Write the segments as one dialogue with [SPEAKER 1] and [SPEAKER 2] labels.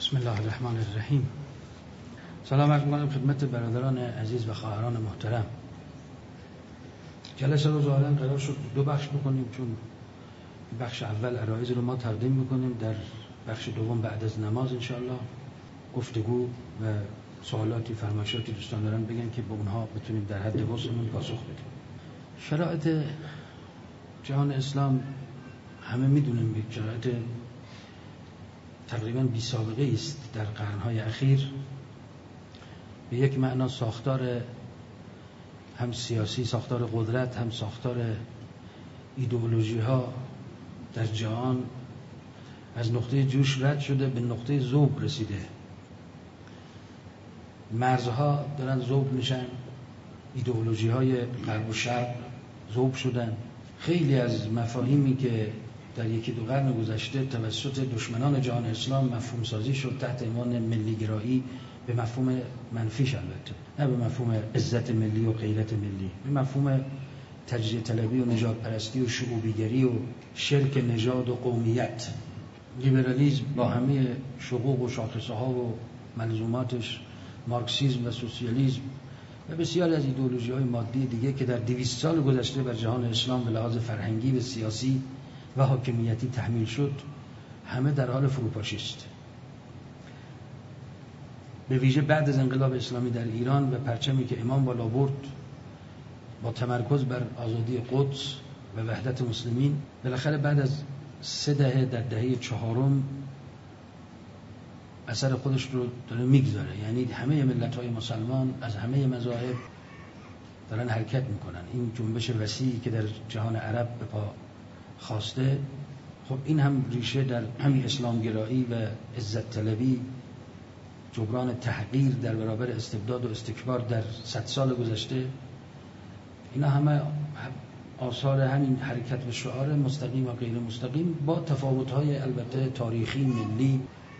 [SPEAKER 1] بسم الله الرحمن الرحیم. سلام عرض می‌کنم خدمت برادران عزیز و خواهران محترم. جلسه رو ظاهراً قرار شد دو بخش بکنیم، چون بخش اول عرایض رو ما تقدیم می‌کنیم، در بخش دوم بعد از نماز انشاءالله گفتگو و سوالاتی فرمایشاتی دوستان دارن بگن که به اونها بتونیم در حد وسعمون پاسخ بدیم. شرایط جهان اسلام همه می‌دونیم یک شرایط تقریباً بی سابقه است در قرن‌های اخیر. به یک معنا ساختار هم سیاسی، ساختار قدرت، هم ساختار ایدئولوژی ها در جهان از نقطه جوش رد شده به نقطه ذوب رسیده. مرزها دارن ذوب میشن، ایدئولوژی های غرب و شرق ذوب شدن. خیلی از مفاهیمی که در یکی دو قرن گذشته توسط دشمنان جهان اسلام مفهوم سازی شد تحت عنوان ملیگرایی، به مفهوم منفیش البته، نه به مفهوم عزت ملی و غیرت ملی، به مفهوم تجزیه طلبی و نژاد پرستی و شعوبیگری و شرک نژاد و قومیت. لیبرالیسم با همه شقوق و شاخصه ها و ملزوماتش، مارکسیسم و سوسیالیسم و بسیاری از ایدئولوژی های مادی دیگه که در 200 سال گذشته بر جهان اسلام به لحاظ فرهنگی و سیاسی و حاکمیتی تحمیل شد، همه در حال فروپاشی است. به ویژه بعد از انقلاب اسلامی در ایران و پرچمی که امام بالا برد با تمرکز بر آزادی قدس و وحدت مسلمین، بالاخره بعد از 3 دهه در دهه 4 اثر خودش رو داره میگذاره. یعنی همه ملت‌های مسلمان از همه مذاهب دارن حرکت میکنن. این جنبش وسیعی که در جهان عرب به پا خواسته، خب این هم ریشه در همین اسلامگرایی و عزت طلبی، جبران تحقیر در برابر استبداد و استکبار در 100 سال گذشته، اینا همه آثار همین حرکت و شعار مستقیم و غیر مستقیم با تفاوت‌های البته تاریخی، ملی،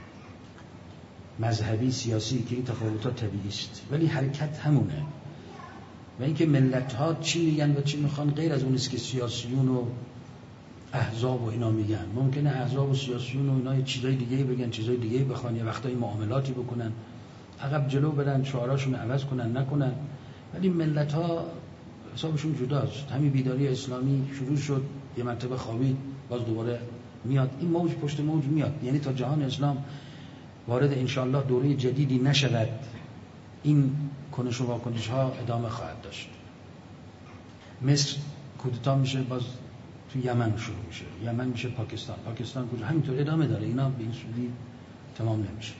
[SPEAKER 1] مذهبی، سیاسی که این تفاوت‌ها طبیعی است، ولی حرکت همونه. و اینکه ملت‌ها چی میگن و چی میخوان غیر از اون است که سیاسیون و احزاب و اینا میگن. ممکنه احزاب و سیاسیون و اینا چیزای دیگه بگن، چیزای دیگه بخوان، یا وقتایی معاملاتی بکنن، عقب جلو برن، شعاراشون عوض کنن نکنن، ولی ملت‌ها حسابشون جداست. همین بیداری اسلامی شروع شد، یه مرتبه خوابید، باز دوباره میاد، این موج پشت موج میاد. یعنی تا جهان اسلام وارد انشاءالله دوره جدیدی نشود، این کنش و واکنش ها ادامه خواهد داشت. مصر کودتا میشه، باز تو یمن شروع میشه، یمن میشه پاکستان، پاکستان کجا، همینطور ادامه داره. اینا به این سودی تمام نمیشه.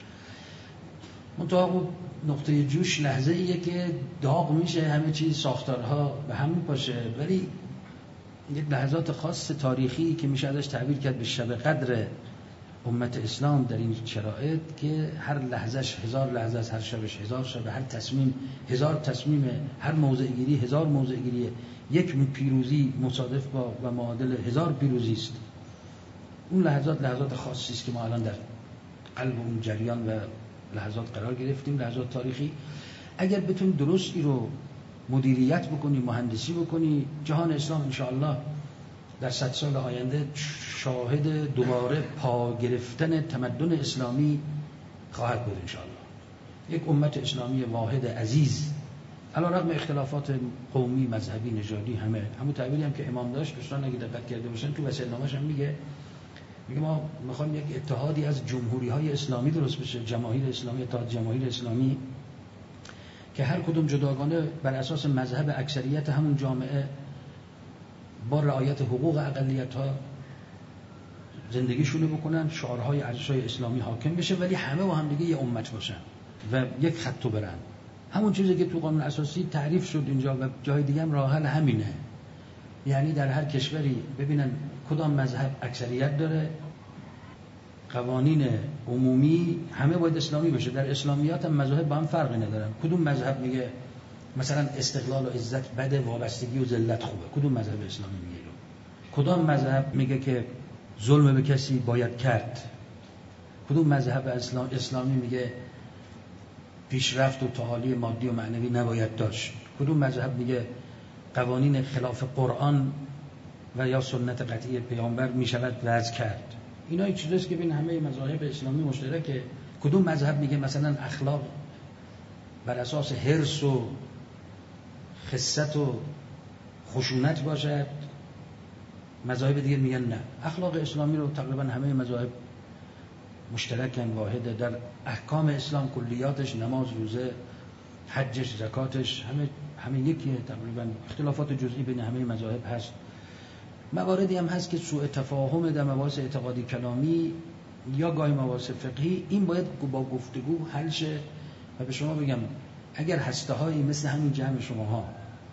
[SPEAKER 1] منتها نقطه جوش لحظه ایه که داغ میشه، همه چیز، ساختارها به هم میپاشه، ولی یک لحظات خاص تاریخی که میشه ازش تعبیر کرد به شب قدر امت اسلام در این شرایط، که هر لحظهش 1000 لحظه است، هر شبش 1000 شب، هر تصمیم 1000 تصمیم، هر موضع گیری 1000 موضع گیریه. یک پیروزی مصادف با و معادل 1000 پیروزی است. اون لحظات خاصی است که ما الان در قلب اون جریان و لحظات قرار گرفتیم، لحظات تاریخی. اگر بتونیم درستی رو مدیریت بکنی، مهندسی بکنی، جهان اسلام انشاءالله در 100 سال آینده شاهد دوباره پا گرفتن تمدن اسلامی خواهد بود انشاءالله. یک امت اسلامی واحد عزیز، علیرغم اختلافات قومی، مذهبی، نژادی، همون تعبیری هم که امام داشت، دوستان اگه دقت کرده باشن تو وصیت‌نامه‌اش هم میگه ما میخوایم یک اتحادی از جمهوری‌های اسلامی درست بشه، جماهیر اسلامی، اتحاد جماهیر اسلامی، که هر کدوم جداگانه بر اساس مذهب اکثریت همون جامعه با رعایت حقوق اقلیت‌ها زندگیشونو بکنن، شعارهای ارزش‌های اسلامی حاکم بشه، ولی همه با هم دیگه یه امت باشن و یک خط برن. همون چیزی که تو قانون اساسی تعریف شد اینجا و جای دیگه هم راه حل همینه. یعنی در هر کشوری ببینن کدام مذهب اکثریت داره، قوانین عمومی همه باید اسلامی باشه. در اسلامیات هم مذاهب با هم فرقی ندارن. کدوم مذهب میگه مثلا استقلال و عزت بده، وابستگی و ذلت خوبه؟ کدوم مذهب اسلامی میگه اینو؟ کدام مذهب میگه که ظلم به کسی باید کرد؟ کدوم مذهب اسلامی میگه پیشرفت و تعالی مادی و معنوی نباید داشت؟ کدوم مذهب میگه قوانین خلاف قرآن و یا سنت قطعی پیامبر میشود وضع کرد؟ اینا چیزاست که بین همه مذاهب اسلامی مشترکه. کدوم مذهب میگه مثلا اخلاق بر اساس حرص و خست و خشونت باشد؟ مذاهب دیگه میگن نه. اخلاق اسلامی رو تقریبا همه مذاهب مشترکن، واحده. در احکام اسلام کلیاتش، نماز، روزه، حجش، زکاتش، همه یکیه تقریبا. اختلافات جزئی بین همه مذاهب هست. مواردی هم هست که سوء تفاهم در مباحث اعتقادی کلامی یا گاهی مباحث فقهی، این باید با گفتگو حل شه. و به شما بگم اگر هسته‌هایی مثل همین جمع شماها،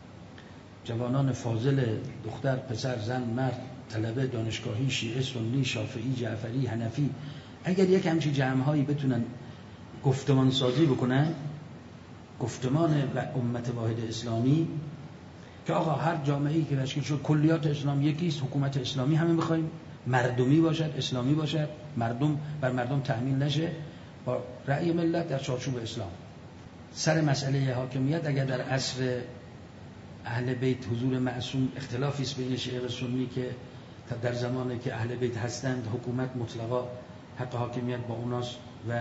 [SPEAKER 1] جوانان فاضل، دختر، پسر، زن، مرد، طلبه دانشگاهی، شیعه، سنی، شافعی، جعفری، حنفی، اگر یک همچین جمع‌هایی بتونن گفتمان سازی بکنن، گفتمان و امت واحد اسلامی، که آقا هر جامعه‌ای که تشکیل شد کلیات اسلام یکیست، حکومت اسلامی همه می‌خوایم، مردمی باشد، اسلامی باشد، مردم بر مردم تأمین نشه، با رأی ملت در چارچوب اسلام. سر مسئله حاکمیت اگر در عصر اهل بیت حضور معصوم اختلافی است بین شیعه و سنی که در زمانی که اهل بیت هستند حکومت مطلقا حق حاکمیت با اوناست و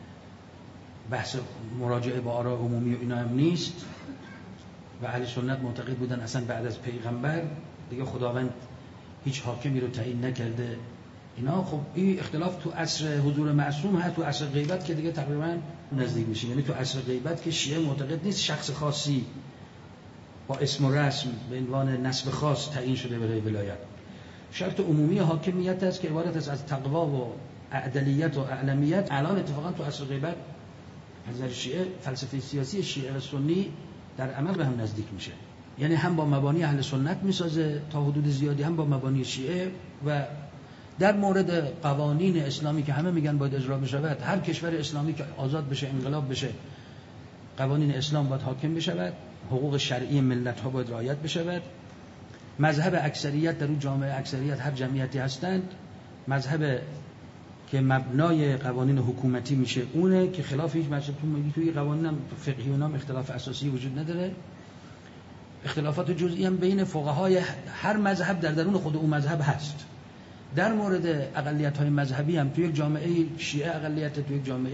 [SPEAKER 1] بحث مراجعه با آراء عمومی و اینا هم نیست، و اهل سنت معتقد بودن اصلا بعد از پیغمبر دیگه خداوند هیچ حاکمی رو تعیین نکرده اینا. خب این اختلاف تو عصر حضور معصوم هست، تو عصر غیبت که دیگه تقریبا نزدیک میشه. یعنی تو عصر غیبت که شیعه معتقد نیست شخص خاصی با اسم و رسم به عنوان نسب خاص تعیین شده برای ولایت. شرط عمومی حاکمیت است که عبارت است از تقوا و عدلیت و اعلمیت. الان اتفاقا تو عصر غیبت از نظر شیعه فلسفه سیاسی شیعه و سنی در عمل به هم نزدیک میشه. یعنی هم با مبانی اهل سنت میسازه تا حدود زیادی، هم با مبانی شیعه. و در مورد قوانین اسلامی که همه میگن باید اجرا بشود، هر کشور اسلامی که آزاد بشه، انقلاب بشه، قوانین اسلام باید حاکم بشود، حقوق شرعی ملت ها باید رعایت بشود. مذهب اکثریت در اون جامعه، اکثریت هر جمعیتی هستند، مذهب که مبنای قوانین حکومتی میشه اونه که خلاف هیچ مذهب توی قوانین هم فقهی و نام اختلاف اساسی وجود نداره. اختلافات جزئی هم بین فقهای هر مذهب در درون خود اون مذهب هست. در مورد اقلیت‌های مذهبی هم توی یک جامعه شیعه اقلیت، توی یک جامعه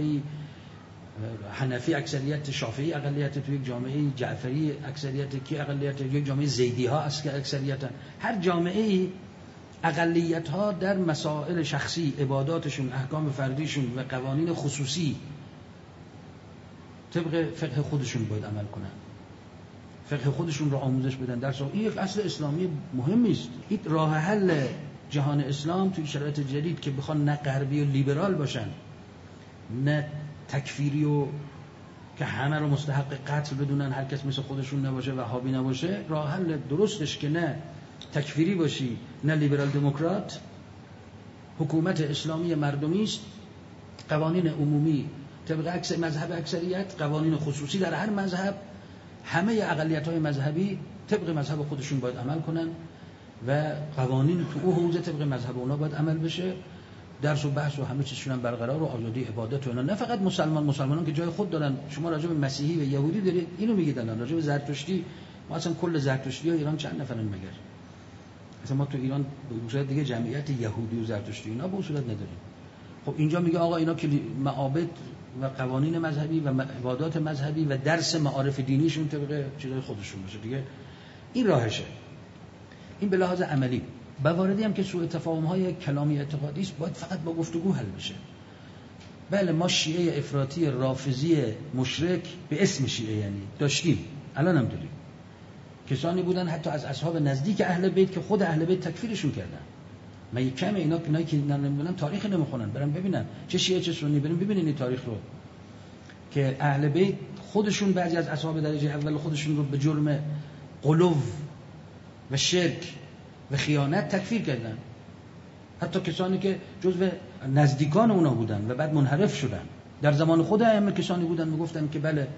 [SPEAKER 1] حنفی اکثریت، شافعی اقلیت، توی یک جامعه جعفری اکثریت، کی اقلیت، یک جامعه زیدی‌ها اکثریتن. هر جامعه اقلیت‌ها در مسائل شخصی، عباداتشون، احکام فردیشون و قوانین خصوصی طبق فقه خودشون باید عمل کنن، فقه خودشون رو آموزش بدن. در این یک اصل اسلامی مهمی است. این راه حل جهان اسلام توی شرایط جدید که بخوان نه غربی و لیبرال باشن، نه تکفیری و که همه رو مستحق قتل بدونن، هر کس مثل خودشون نباشه، وهابی نباشه، راه حل درستش که نه تکفیری باشی نه لیبرال دموکرات، حکومت اسلامی مردمی است، قوانین عمومی طبق مذهب اکثریت، قوانین خصوصی در هر مذهب، همه اقلیت‌های مذهبی طبق مذهب خودشون باید عمل کنن و قوانین تو اون حوزه طبق مذهب اونا باید عمل بشه. درس و بحث و همه چیزشون هم برقرار و آزادی عبادت و اینا. نه فقط مسلمانان که جای خود دارن. شما راجع به مسیحی و یهودی دارید اینو میگید، الان راجع به زرتشتی ما اصلا کل زرتشتی ها ایران چند نفرن مگر؟ اصلا ما تو ایران به صورت دیگه جمعیت یهودی و زرتشتی اینا به صورت نداریم. خب اینجا میگه آقا اینا که معابد و قوانین مذهبی و عبادات مذهبی و درس معارف دینیشون طبق چیزای خودشون باشه دیگه. این راهشه. این به لحاظ عملی. مواردی هم که سوء تفاهم‌های کلامی اعتقادی است باید فقط با گفتگو حل بشه. بله ما شیعه افراطی رافضی مشرک به اسم شیعه یعنی داشتیم، الان هم داریم. کسانی بودن حتی از اصحاب نزدیک اهل بیت که خود اهل بیت تکفیرشون کردن. من کم اینا که نمیدونن تاریخ نمیخونن، برن ببینن چه شیعه چه سنی، برن ببینین این تاریخ رو که اهل بیت خودشون بعضی از اصحاب درجه اول خودشون رو به جرم غلو و شرک و خیانت تکفیر کردن. حتی کسانی که جزو نزدیکان اونا بودن و بعد منحرف شدن. در زمان خود ائمه کسانی بودن میگفتن که بله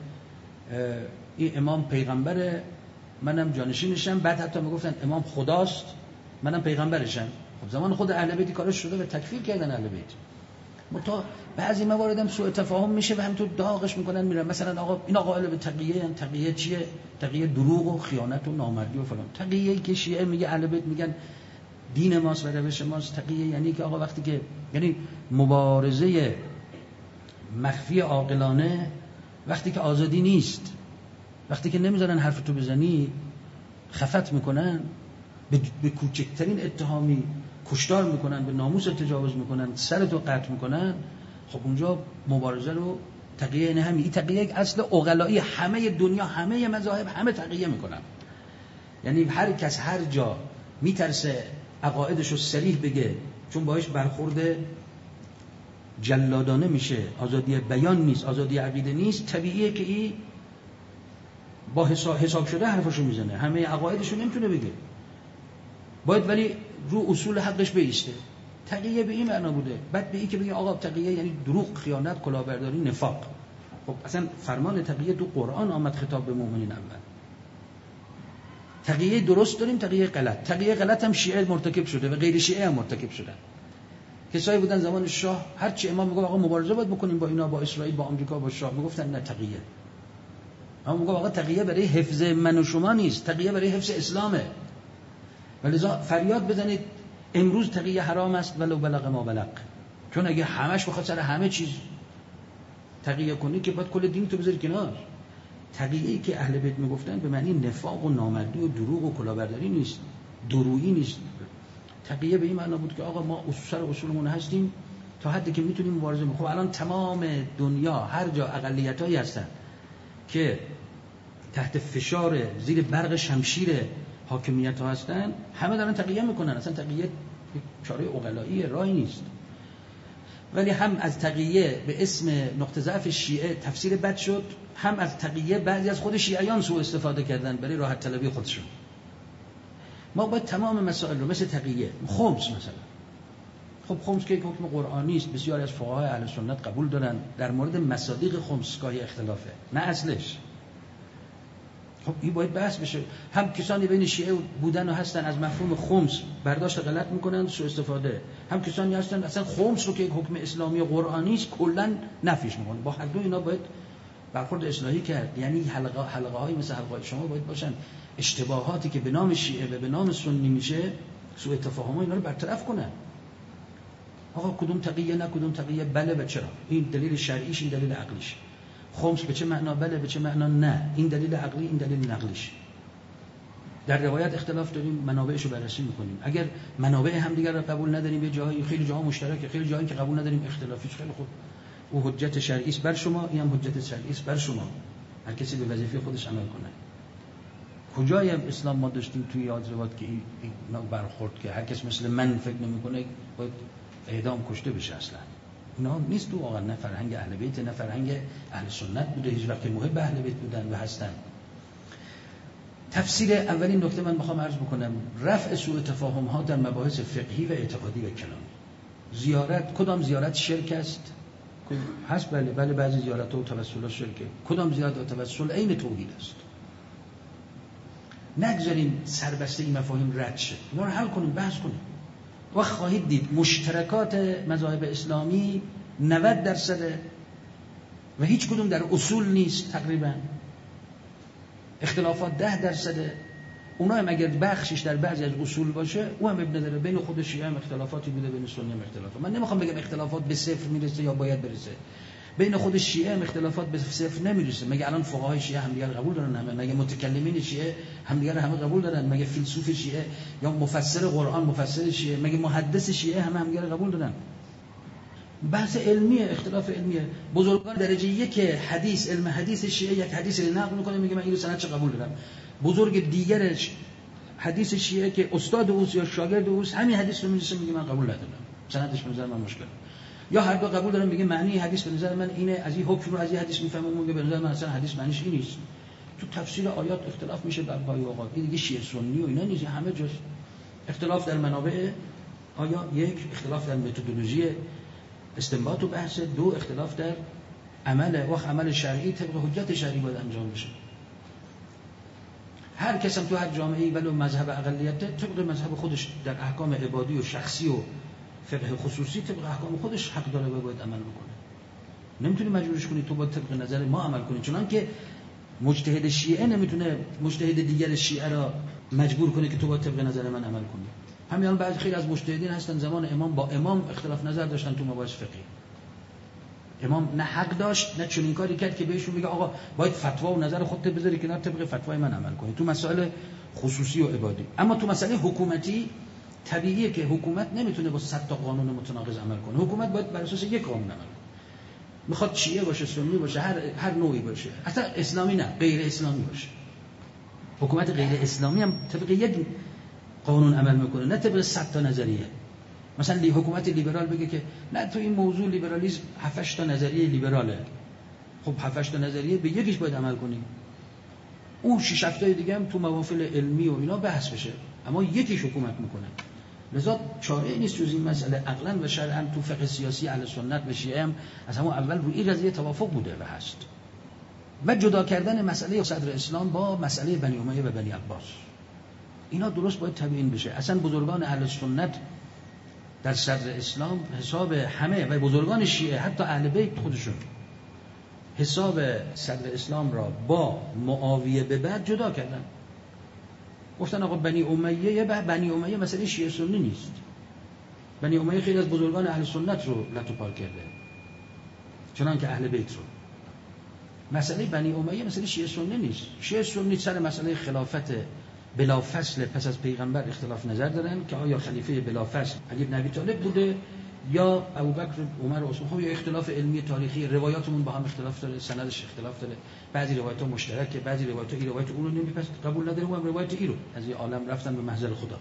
[SPEAKER 1] این امام پیغمبره، منم جانشینشم، بعد حتی میگفتن امام خداست، منم پیغمبرشم. خب زمان خود اهل بیت کارش شده و تکفیر کردن اهل بیت. متا بعضی موارد هم سوء تفاهم میشه و همینطور داغش میکنن میرن. مثلا آقا اینا قائل به تقیه ان، تقیه چیه؟ تقیه دروغ و خیانت و نامردی و فلان. تقیه‌ای که شیعه میگه اهل بیت میگن دین ماست و روش ماست. تقیه یعنی که آقا وقتی که یعنی مبارزه مخفی عاقلانه وقتی که آزادی نیست، وقتی که نمیذارن حرف تو بزنی خفت میکنن، به کوچکترین اتهامی کشتار میکنن، به ناموس تجاوز میکنن، سرتو قطع میکنن، خب اونجا مبارزه رو تقیه این همین. این تقیه یک اصل عقلایی همه دنیا، همه مذاهب، همه تقیه میکنن. یعنی هر کس هر جا میترسه عقایدشو صریح بگه چون باهاش برخورد جلادانه میشه، آزادی بیان نیست، آزادی عقیده نیست، طبیعیه که این با حساب شده حرفشو میزنه، همه عقایدشو نمیتونه بگه، باید ولی رو اصول حقش بیسته. تقیه به این معنا بوده. بعد به این که بگه آقا تقیه یعنی دروغ، خیانت، کلاهبرداری، نفاق. خب اصلا فرمان تقیه تو قرآن آمد خطاب به مؤمنین اول. تقیه درست داریم، تقیه غلط. تقیه غلط هم شیعه مرتکب شده و غیر شیعه هم مرتکب شدن. کسایی بودن زمان شاه هر چی امام میگه آقا مبارزه باید بکنیم با اینا، با اسرائیل، با آمریکا، با شاه، میگفتن نه تقیه. اما میگه آقا تقیه برای حفظ من و شما نیست، تقیه برای حفظ اسلامه. ولذا فریاد بزنید امروز تقیه حرام است ولو بلغ ما بلغ. چون اگه همش بخواد سر همه چیز تقیه کنی که باید کل دین تو بذاری کنار. تقیه‌ای که اهل بیت میگفتن به معنی نفاق و نامردی و دروغ و کلاهبرداری نیست، درویی نیست. تقیه به این معنا بود که آقا ما سر اصولمون هستیم تا حدی که میتونیم مبارزه کنیم. خب الان تمام دنیا هر جا اقلیتایی هستن که تحت فشار زیر برق شمشیر حاکمیت ها هستن، همه دارن تقیه میکنن. اصلا تقیه چاره عقلایی راهی نیست. ولی هم از تقیه به اسم نقطه ضعف شیعه تفسیر بد شد، هم از تقیه بعضی از خود شیعیان سوء استفاده کردن برای راحت طلبی خودشون. ما باید تمام مسائل رو مثل تقیه، خمس مثلا، خب خمس که حکم قرآنی است، بسیاری از فقهای اهل سنت قبول دارن، در مورد مصادیق خمس گاهی اختلافه، نه اصلش. خب این باید بحث بشه. هم کسانی بین شیعه بودن و هستن از مفهوم خمس برداشت غلط میکنن، سوء استفاده. هم کسانی هستن اصلا خمس رو که یک حکم اسلامی و قرآنی است کلا نفیش میکنن. با هر دو اینا باید برخورد اصلاحی کرد. یعنی حلقه های مثل حلقه شما باید باشن، اشتباهاتی که به نام شیعه و به نام سنی میشه، سوء تفاهم اینا رو برطرف کنن. آقا کدوم تقیه نه کدوم تقیه بله و چرا، این دلیل شرعیش، این دلیل عقلیش. خمس به چه معنا بله، به چه معنا نه، این دلیل عقلی، این دلیل نقلیش. در روایت اختلاف داریم، منابعش رو بررسی میکنیم. اگر منابع همدیگر رو قبول نداریم، یه جایی خیلی جاها مشترکه، خیلی جایی که قبول نداریم اختلافیش، خیلی خوب، او حجت شرعی است بر شما، این هم حجت شرعی است بر شما. هر کسی به وظیفه خودش عمل کنه. کجای اسلام ما داشتیم توی یادروات که اینا برخورد که هر کس مثل من فکر نمیکنه باید اعدام کشته بشه؟ اصلا اینا نیست تو واقعا، نه فرهنگ اهل بیت، نه فرهنگ اهل سنت بوده، هیچ وقت محب اهل بیت بودن و هستن. تفسیر اولین نکته من میخوام عرض بکنم، رفع سوء تفاهم ها در مباحث فقهی و اعتقادی و کلامی. زیارت، کدام زیارت شرک است؟ هست بله بعضی زیارت ها و توسل ها شرکه. کدام زیارت و توسل عین توحید است. نگذاریم سربسته این مفاهیم رد شه، اینا رو حل کنیم، بحث کنیم. و خواهید دید مشترکات مذاهب اسلامی 90% و هیچ کدوم در اصول نیست تقریبا. اختلافات 10%. اونا هم اگر بخشش در بعضی از اصول باشه، او هم ابن داره. بین خود شیعه هم اختلافاتی بوده، بین سنی هم اختلافات. من نمیخوام بگم اختلافات به صفر میرسه یا باید برسه. بین خود شیعه هم اختلافات به صفر نمیرسه. مگه الان فقهای شیعه همدیگر قبول دارن؟ همه. مگه متکلمین شیعه همدیگر همه قبول دارن؟ مگه فیلسوف شیعه یا مفسر قرآن، مفسر شیعه، مگه محدث شیعه همدیگر قبول دارن؟ بحث علمیه، اختلاف علمیه. بزرگان درجه یک حدیث، علم حدیث شیعه یک حدیث رو نقل میکنه، میگه من اینو سند چه قبول دارم. بزرگ دیگرش حدیث شیعه که استاد اوست یا شاگرد اوست همین حدیث رو میرسه میگه من قبول ندارم، سندش به نظر من مشکل. یا هر دو قبول دارن، میگه معنی حدیث به نظر من اینه، از این حکم رو از این حدیث میفهمم، میگه به نظر من اصلا حدیث معنیش این نیست. تو تفسیر آیات اختلاف میشه در پای اوقات. این دیگه شیعه سنی و اینا نیست، همه جاست. اختلاف در منابع آیا، یک اختلاف در متدولوژی استنباط و بحث، دو اختلاف در عمل و عمل شرعی طبق حجت شرعی باید انجام بشه. هر کس هم تو هر جامعه‌ای ولو مذهب اقلیت طبق مذهب خودش در احکام عبادی و شخصی و فقه خصوصی طبق احکام خودش حق داره و باید عمل بکنه. نمیتونی مجبورش کنی تو باید طبق نظر ما عمل کنی، چون که مجتهد شیعه نمیتونه مجتهد دیگر شیعه را مجبور کنه که تو باید طبق نظر من عمل کنی. همین بعضی خیلی از مجتهدین هستن زمان امام با امام اختلاف نظر داشتن تو مباحث فقهی. امام نه حق داشت نه چنین کاری کرد که بهشون بگه آقا باید فتوا و نظر خودت بذاری کنار طبق فتوای من عمل کنی تو مسائل خصوصی و عبادی. اما تو مسئله حکومتی طبیعیه که حکومت نمیتونه با 100 تا قانون متناقض عمل کنه. حکومت باید بر اساس یک قانون عمل کنه. میخواد شیعه باشه، سنی باشه، هر نوعی باشه، اصلا اسلامی نه، غیر اسلامی باشه. حکومت غیر اسلامی هم طبق یک قانون عمل میکنه، نه طبق 100 تا نظریه. مثلا حکومت لیبرال بگه که نه تو این موضوع لیبرالیسم 7 تا نظریه لیبراله. خب 7 تا نظریه به یکیش باید عمل کنیم. اون 6 7 تا دیگه هم تو موافل علمی و اینا بحث بشه، اما یکیش حکومت میکنه. لذا چاره نیست جز این مسئله. عقلا و شرعا تو فقه سیاسی اهل سنت و شیعه هم از همون اول روی این قضیه توافق بوده و هست. و جدا کردن مسئله صدر اسلام با مسئله بنی امیه و بنی عباس، اینا درست باید تبیین بشه. اصلا بزرگان اهل سنت در صدر اسلام حساب همه و بزرگان شیعه حتی اهل بیت خودشون حساب صدر اسلام را با معاویه به بعد جدا کردن. گفتن آقا بنی امیه مسئله شیعه سنی نیست. بنی امیه خیلی از بزرگان اهل سنت رو لتو پار کرده، چنانکه اهل بیت رو. مسئله بنی امیه مسئله شیعه سنی نیست. شیعه سنی سر مسئله خلافت بلا فصل پس از پیغمبر اختلاف نظر دارن که آیا خلیفه بلا فصل علی بن ابی طالب بوده یا ابوبکر، عمر و عثمان، یا اختلاف علمی تاریخی. روایاتمون با هم اختلاف داره، سندش اختلاف داره، بعضی روایت‌ها مشترکه، بعضی روایت‌ها این روایت اون رو نمیپس قبول نداره، اونم روایت این رو از این عالم رفتن به محضر خدا.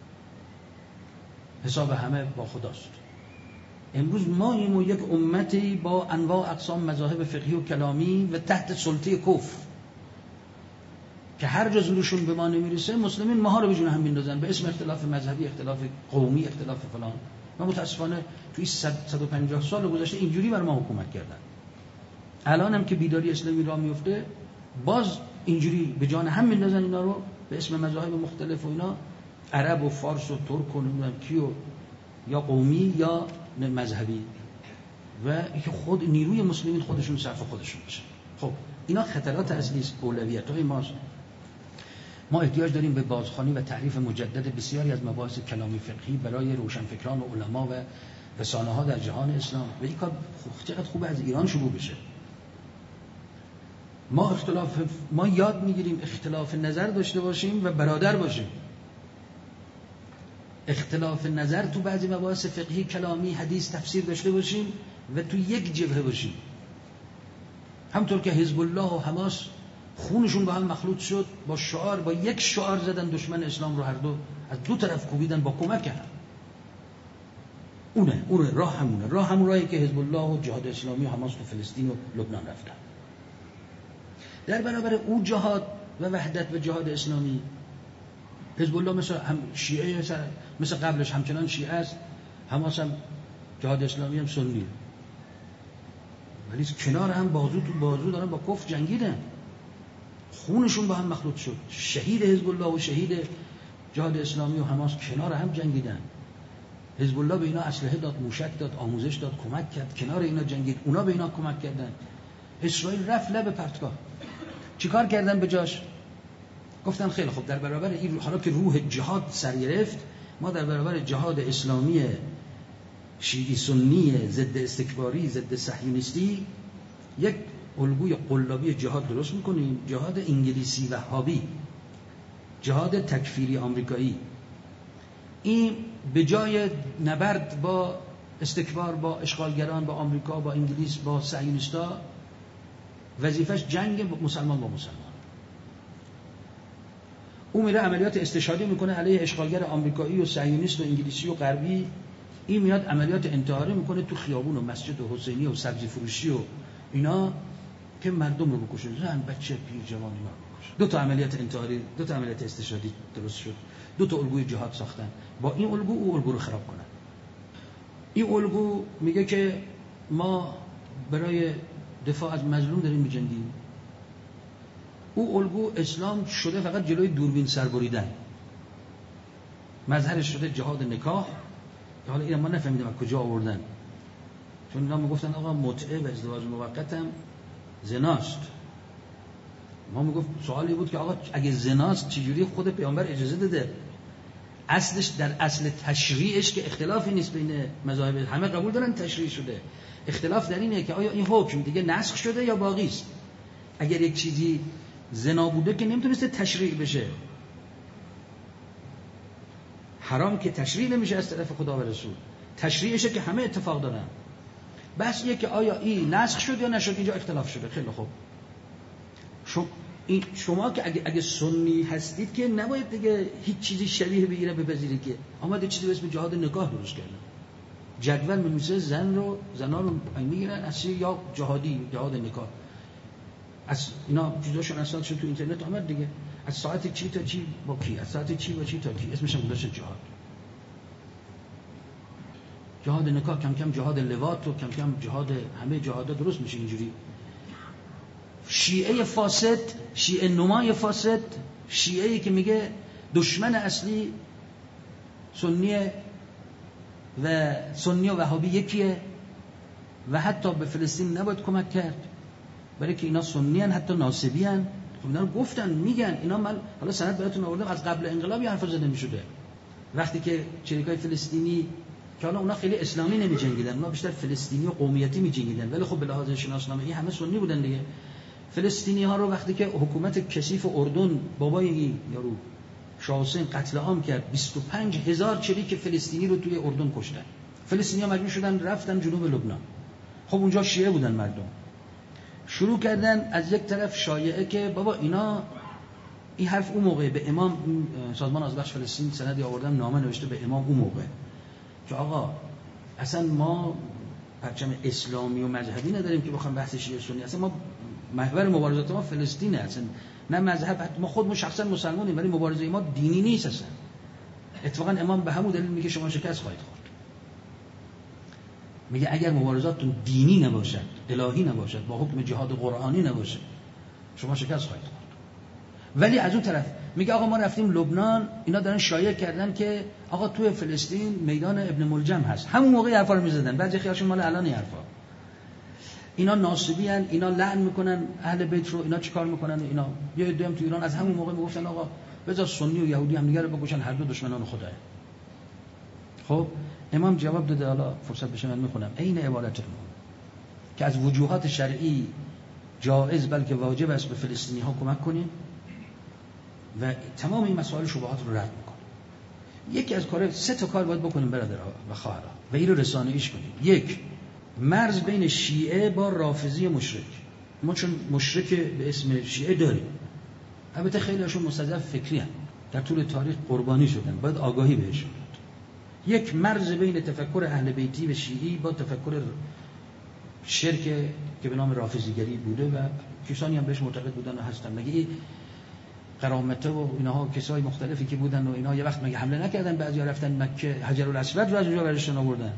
[SPEAKER 1] حساب همه با خداست. امروز ما این یک امتی با انواع اقسام مذاهب فقهی و کلامی و تحت سلطه کفر که هر جا زورشون به ما نمیرسه مسلمین ماها رو به جون هم میندازن به اسم اختلاف مذهبی، اختلاف قومی، اختلاف فلان. و متاسفانه توی 150 سال گذشته اینجوری بر ما حکومت کردن. الان هم که بیداری اسلامی راه میفته باز اینجوری به جان هم میندازن اینا رو به اسم مذاهب مختلف و اینا، عرب و فارس و ترک و نمیدونم کیو، یا قومی یا مذهبی، و اینکه خود نیروی مسلمین خودشون صرف خودشون بشه. خب اینا خطرات اصلی است، اولویت‌های ماست. ما احتیاج داریم به بازخوانی و تعریف مجدد بسیاری از مباحث کلامی فقهی برای روشنفکران و علما و رسانه‌ها در جهان اسلام. و این کار چقدر خوبه از ایران شروع بشه. ما یاد میگیریم اختلاف نظر داشته باشیم و برادر باشیم. اختلاف نظر تو بعضی مباحث فقهی، کلامی، حدیث، تفسیر داشته باشیم و تو یک جبهه باشیم. همطور که حزب الله و حماس خونشون با هم مخلوط شد، با یک شعار زدن دشمن اسلام رو هر دو از دو طرف کوبیدن با کمک کردن. اونه راه همونه، راه همون راهی که حزب الله و جهاد اسلامی و حماس تو فلسطین و لبنان رفتن. در برابر او جهاد و وحدت و جهاد اسلامی، حزب الله مثل هم شیعه مثل قبلش همچنان شیعه است، حماس هم جهاد اسلامی هم سنیه، ولی کنار هم بازو تو بازو دارن با کفر جنگیدن. خونشون با هم مخلوط شد. شهید حزب الله و شهید جهاد اسلامی و حماس کنار هم جنگیدن. حزب الله به اینا اسلحه داد، موشک داد، آموزش داد، کمک کرد، کنار اینا جنگید، اونا به اینا کمک کردن. اسرائیل رفت لب پرتگاه. چیکار کردن به جاش؟ گفتن خیلی خوب، در برابر این حالا که روح جهاد سر گرفت، ما در برابر جهاد اسلامی شیعی سنی ضد استکباری، ضد صهیونیستی، یک الگوی قلابی جهاد درست میکنیم. جهاد انگلیسی وهابی، جهاد تکفیری آمریکایی. این به جای نبرد با استکبار، با اشغالگران، با آمریکا، با انگلیس، با صهیونیستا، وظیفش جنگ مسلمان با مسلمان. او میره عملیات استشهادی میکنه علیه اشغالگر آمریکایی و صهیونیست و انگلیسی و غربی. این میاد عملیات انتحاری میکنه تو خیابون و مسجد و حسینی و سبزی فروشی و اینا که مردم رو بکشه، زن، بچه، پیر، جوان اینا رو بکشه. 2 تا عملیات انتحاری، 2 تا عملیات استشهادی درست شد. 2 تا الگوی جهاد ساختن. با این الگو او الگو رو خراب کنن. این الگو میگه که ما برای دفاع از مظلوم داریم میجنگیم. او الگو اسلام شده فقط جلوی دوربین سربریدن. مظهرش شده جهاد نکاح. حالا اینا ما نفهمیدیم از کجا آوردن، چون اینا میگفتن آقا متعه و ازدواج موقت هم زناست. ما میگفت سوالی بود که آقا اگه زناست چجوری خود پیامبر اجازه داده؟ اصلش در اصل تشریعش که اختلافی نیست بین مذاهب، همه قبول دارن تشریع شده. اختلاف در اینه که آیا این حکم دیگه نسخ شده یا باقی است. اگر یک چیزی زنا بوده که نمیتونسته تشریع بشه، حرام که تشریع نمیشه از طرف خدا و رسول، تشریعشه که همه اتفاق دارن. بس یه که آیا این نسخ شد یا نشد، اینجا اختلاف شده. خیلی خوب، شما که اگه سنی هستید که نباید دیگه هیچ چیزی شبیه به اینو بپذیرید که آمده چیزی به اسم جهاد نکاح درست کردن، جدول می‌نویسه زنا رو میگیرن اصلی یا جهادی، جهاد نکاح. از اینا جداشون اصلا شد تو اینترنت آمد دیگه، از ساعت چی تا چی با کی، از ساعت چی با چی تا کی، اسمش هم گذاشته جهاد. جهاد نکاح کم کم جهاد لواط و کم کم جهاد، همه جهادها درست میشه اینجوری. شیعه فاسد، شیعه نمای فاسد، شیعه‌ای که میگه دشمن اصلی سنیه و سنی و وهابی یکیه و حتی به فلسطین نباید کمک کرد برای که اینا سنی هن، حتی ناصبی هن. خب اینا رو گفتن، میگن اینا. من حالا سند براتون آوردم، از قبل انقلاب یه حرف زده میشده. وقتی که چریکای فلسطینی که حالا اونا خیلی اسلامی نمی جنگیدن، اونا بیشتر فلسطینی و قومیتی می جنگیدن، ولی خب به لحاظ شناسنامه این همه سنی بودن دیگه. فلسطینی ها رو وقتی که حکومت کثیف اردن بابای این یارو شاه حسین قتل عام کرد، 25,000 چریک فلسطینی رو توی اردن کشتن. فلسطینی ها مجبور شدن رفتن جنوب لبنان. خب اونجا شیعه بودن مردم، شروع کردن از یک طرف شایعه که بابا اینا، این حرف اون موقع به امام سازمان آذربایجان فلسطین سندی آوردم، نامه نوشته به امام اون موقع که آقا اصلا ما پرچم اسلامی و مذهبی نداریم که بخوام بحث شیعه سنی، اصلا ما محور مبارزات ما فلسطینه، اصلا نه مذهب، ما خودمون شخصا مسلمانیم ولی مبارزه ما دینی نیست اصلا. اتفاقا امام به همون دلیل میگه شما شکست خواهید خورد. میگه اگر مبارزاتتون دینی نباشد، الهی نباشد، با حکم جهاد قرآنی نباشد، شما شکست خواهید خورد. ولی از اون طرف میگه آقا ما رفتیم لبنان، اینا دارن شایعه کردن که آقا توی فلسطین میدان ابن ملجم هست. همون موقع حرفا رو میزدن، بعضی خیالشون مال الان حرفا. اینا ناصبی ان، اینا لعن میکنن اهل بیت رو، اینا چیکار میکنن؟ اینا یه عده‌ام تو ایران از همون موقع میگفتن آقا بذار سنی و یهودی هم دیگه رو بکشن، هر دو دشمنان خداه. خب امام جواب داده، حالا فرصت بشه من میخونم عین عبارت رو که از وجوهات شرعی جائز بلکه واجب است به فلسطینی ها کمک کنیم و تمام این مسائل شبهات رو رد میکنیم. یکی از کارها، 3 تا کار باید بکنیم برادرها و خواهرها و این رو رسانه‌ایش کنیم. 1، مرز بین شیعه با رافضی مشرک. ما چون مشرک به اسم شیعه داریم، البته خیلی هاشون مستضعف فکری هستند، در طول تاریخ قربانی شدن، باید آگاهی بهشون داد. 1، مرز بین تفکر اهل بیتی و شیعی با تفکر شرک که به نام رافضیگری بوده و کسانی هم بهش معتقد بودن و هستن. مگه قرامته و اینها کسای مختلفی که بودن و اینها یه وقت مگه حمله نکردن؟ بعضیا رفتن مکه، حجرالاسود رو از اونجا برشون آوردن،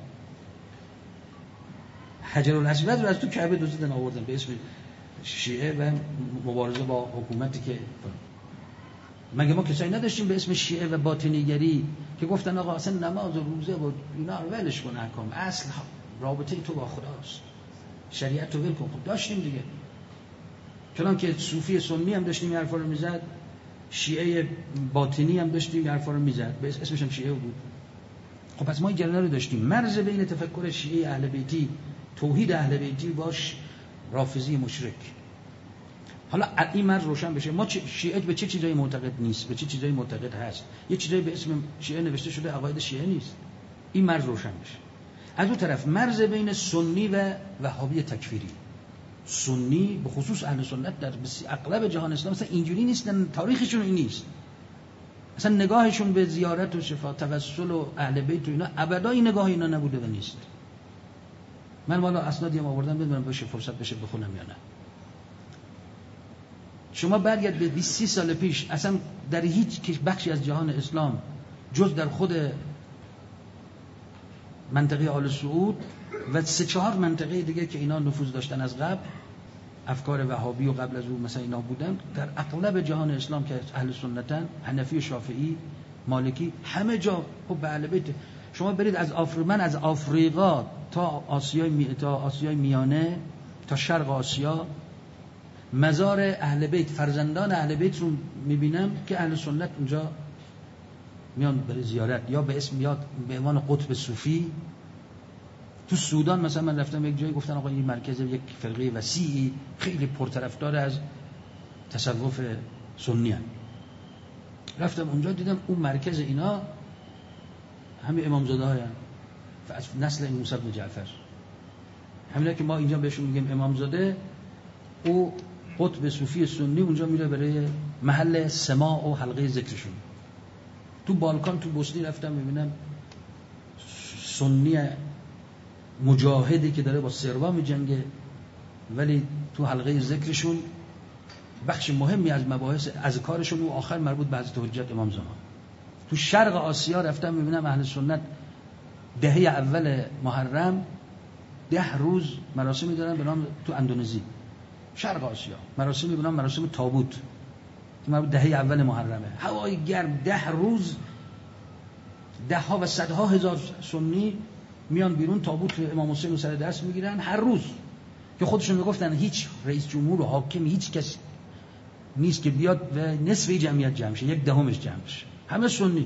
[SPEAKER 1] حجرالاسود رو از تو کعبه دزدیدن آوردن به اسم شیعه و مبارزه با حکومتی که مگه ما کسایی نداشتیم به اسم شیعه و باطنیگری که گفتن آقا اصلا نماز و روزه و اینا رو ولش کن، احکام اصل رابطه تو با خداست، شریعت رو ول کن. خب داشتیم دیگه، چون که صوفی سنی هم داشتیم حرفا رو میزد، شیعه باطنی هم داشتیم حرفا رو میزد، به اسمش هم شیعه بود. خب پس ما این جریان رو داشتیم، مرز بین تفکر شیعه اهل بیتی، توحید اهل بیتی باش رافضی مشرک. حالا این مرز روشن بشه، ما شیعه به چه چیزایی معتقد نیست، به چه چیزایی معتقد هست، یه چیزایی به اسم شیعه نوشته شده عقاید شیعه نیست، این مرز روشن بشه. از اون طرف مرز بین سنی و وهابی تکفیری. سنی به خصوص اهل سنت در اغلب جهان اسلام مثلا اینجوری نیستن، تاریخشون این نیست، مثلا نگاهشون به زیارت و شفاعت توسل و اهل بیت و اینا ابدا این نگاه اینا نبوده و نیست. من والا اسنادی هم آوردم، بدونم باشه فرصت بشه بخونم یا نه. شما برگرد به 20-30 سال پیش، اصلا در هیچ بخشی از جهان اسلام جز در خود منطقه آل سعود و 3-4 منطقه دیگه که اینا نفوذ داشتن از قبل، افکار وهابی و قبل از اون مثلا اینا بودن، در اغلب جهان اسلام که اهل سنتن، حنفی و شافعی، مالکی، همه جا خب به اهل بیت. شما برید من از آفریقا تا آسیای میانه تا شرق آسیا مزار اهل بیت، فرزندان اهل بیت رو میبینم که اهل سنت اونجا میان برای زیارت، یا به اسم یاد به عنوان قطب صوفی تو سودان مثلا من رفتم یک جایی گفتن آقا این مرکز یک فرقه وسیعی خیلی پرطرفدار از تصوف سنی هست. رفتم اونجا دیدم اون مرکز اینا همه امامزاده های هم نسل موسی بن جعفر، همینه که ما اینجا بهشون میگیم امامزاده. او قطب صوفی سنی اونجا میره برای محل سماع و حلقه ذکرشون. تو بالکان تو بوسنی رفتم میبینم سنی مجاهدی که داره با سروا میجنگه، ولی تو حلقه ذکرشون بخش مهمی از مباحث اذکارشون و آخر مربوط به حضرت حجت امام زمان. تو شرق آسیا رفتم میبینم اهل سنت دهه اول محرم 10 روز مراسمی دارن به نام، تو اندونزی شرق آسیا مراسمی به نام مراسم تابوت که مربوط دهه اول محرمه. هوای گرم 10 روز، ده ها و صدها هزار سنی میان بیرون تابوت امام حسین رو سر دست میگیرن هر روز، که خودشون میگفتن هیچ رئیس جمهور و حاکم هیچ کس نیست که بیاد و نصف جمعیت جمع شه، 1/10 جمع شه، همه سنی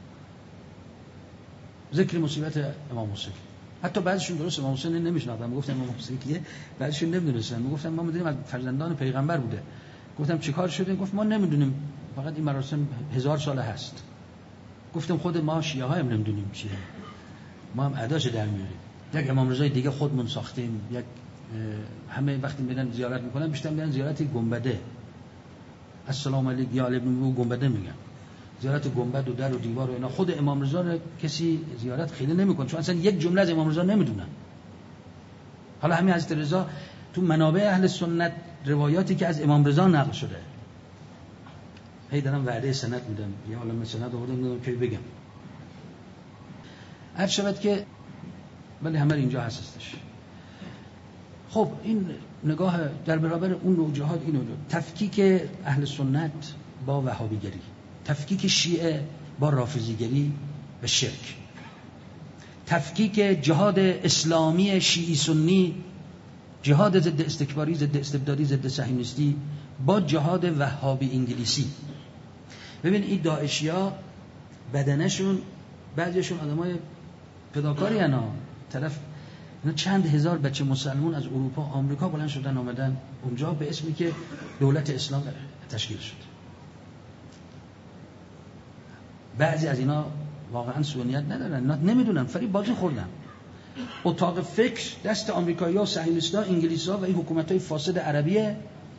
[SPEAKER 1] ذکر مصیبت امام حسین. حتی بعضیشون درست امام حسین نمیشناختن، میگفتن امام حسین کیه، بعضیشون نمیدونستن، میگفتن ما میدونیم از فرزندان پیغمبر بوده. گفتم چیکار شده؟ گفت ما نمیدونیم، فقط این مراسم 1000 ساله هست. گفتم خود ما شیعه ها هم نمیدونیم چیه، ما هم اداش در میاریم. یک امام رضای دیگه خودمون ساختیم، یک همه وقتی میرن زیارت میکنن بیشتر میرن زیارت گنبده، السلام علیک یا ابن گنبده میگن، زیارت گنبد و در و دیوار و اینا. خود امام رضا رو کسی زیارت خیلی نمیکنه، چون اصلا یک جمله از امام رضا نمیدونن. حالا همین حضرت رضا تو منابع اهل سنت روایاتی که از امام رضا نقل شده، هی دارم وعده سند میدم، یا حالا من سند آوردم که بگم هر شود که، ولی همه اینجا هستش. خب این نگاه در برابر اون نوع جهاد، اینو تفکیک اهل سنت با وهابیگری، تفکیک شیعه با رافضیگری و شرک، تفکیک جهاد اسلامی شیعی سنی، جهاد ضد استکباری، ضد استبدادی، ضد صهیونیستی با جهاد وهابی انگلیسی. ببین این داعشیا بدنشون بعضیشون آدمای فداکاری هستن، طرف اینا چند هزار بچه مسلمان از اروپا آمریکا بلند شدن آمدن اونجا به اسمی که دولت اسلام تشکیل شد. بعضی از اینا واقعا سنیت ندارن، اینا نمیدونن، فریب بازی خوردن. اتاق فکر دست آمریکایی‌ها و صهیونیست‌ها، انگلیس‌ها و این حکومت‌های فاسد عربیه.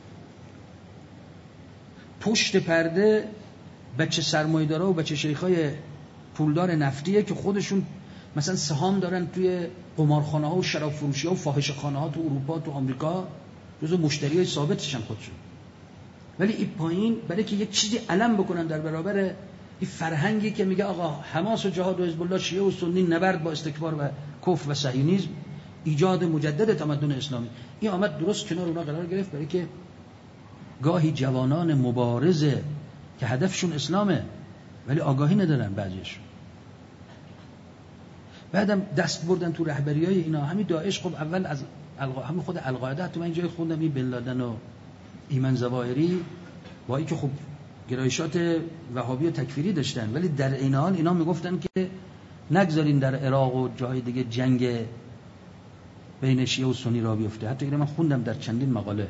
[SPEAKER 1] پشت پرده بچه سرمایه‌دارا و بچه شیخای پولدار نفتیه که خودشون مثلا سهام دارن توی قمارخانه‌ها و شراب فروشی‌ها و فاحشه‌خانه‌ها تو اروپا تو آمریکا، جزو مشتریای ثابتشن خودشون. ولی این پایین برای که یک چیزی علم بکنن در برابر این فرهنگی که میگه آقا حماس و جهاد و حزب الله، شیعه و سنی نبرد با استکبار و کفر و صهیونیسم، ایجاد مجدد تمدن اسلامی، این آمد درست کنار اونا قرار گرفت، برای که گاهی جوانان مبارزه که هدفشون اسلامه ولی آگاهی ندارن بعضیشون، بعدم دست بردن تو رهبریای اینا. همین داعش خب اول از همین خود القاعده، حتی من اینجا خوندم این بن لادن و ایمن زواهری با اینکه خب گرایشات وهابی و تکفیری داشتن، ولی در این حال اینا میگفتن که نگذارین در عراق و جای دیگه جنگ بین شیعه و سنی را بیفته. حتی اینو من خوندم در چندین مقاله.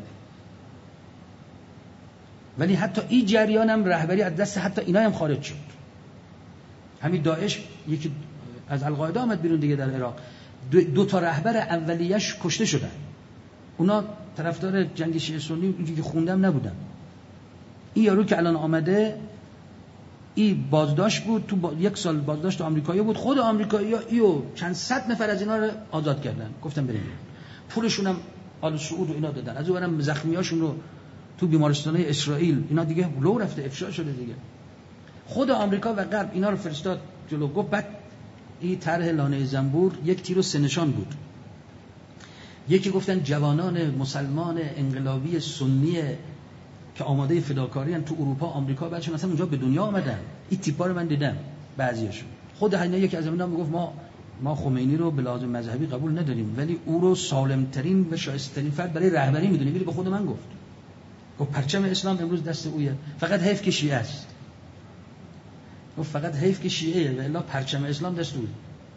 [SPEAKER 1] ولی حتی این جریان هم رهبری از دست حتی اینا هم خارج شد. همین داعش یکی از القاعده آمد بیرون دیگه در عراق، دو تا رهبر اولیش کشته شدن. اونا طرفدار جنگ شیعه سنی اینجوری که خوندم نبودن. این یارو که الان آمده این بازداشت بود، تو 1 سال بازداشت آمریکایی بود. خود آمریکایی‌ها ایو چند صد نفر از اینا رو آزاد کردن، گفتن بریم. پولشون هم آل سعود و اینا دادن. از اونم زخمیاشون رو تو بیمارستان‌های اسرائیل، اینا دیگه لو رفته، افشا شده دیگه. خود آمریکا و غرب اینا رو فرستاد جلو. گفت بعد این طرح لانه زنبور 1 تیر و 3 نشان بود. یکی گفتن جوانان مسلمان انقلابی سنی که آماده فداکاری ان تو اروپا آمریکا، بچه مثلا اونجا به دنیا آمدن. این تیپا رو من دیدم بعضیاشون. خود اینا یکی از اینا میگفت ما خمینی رو به لحاظ مذهبی قبول نداریم، ولی او رو سالمترین و شایسته‌ترین فرد برای رهبری میدونیم. ولی به خود من گفت پرچم اسلام امروز دست اویه، فقط حیف که شیعه است. گفت فقط حیف که شیعه، و الا پرچم اسلام دست اویه.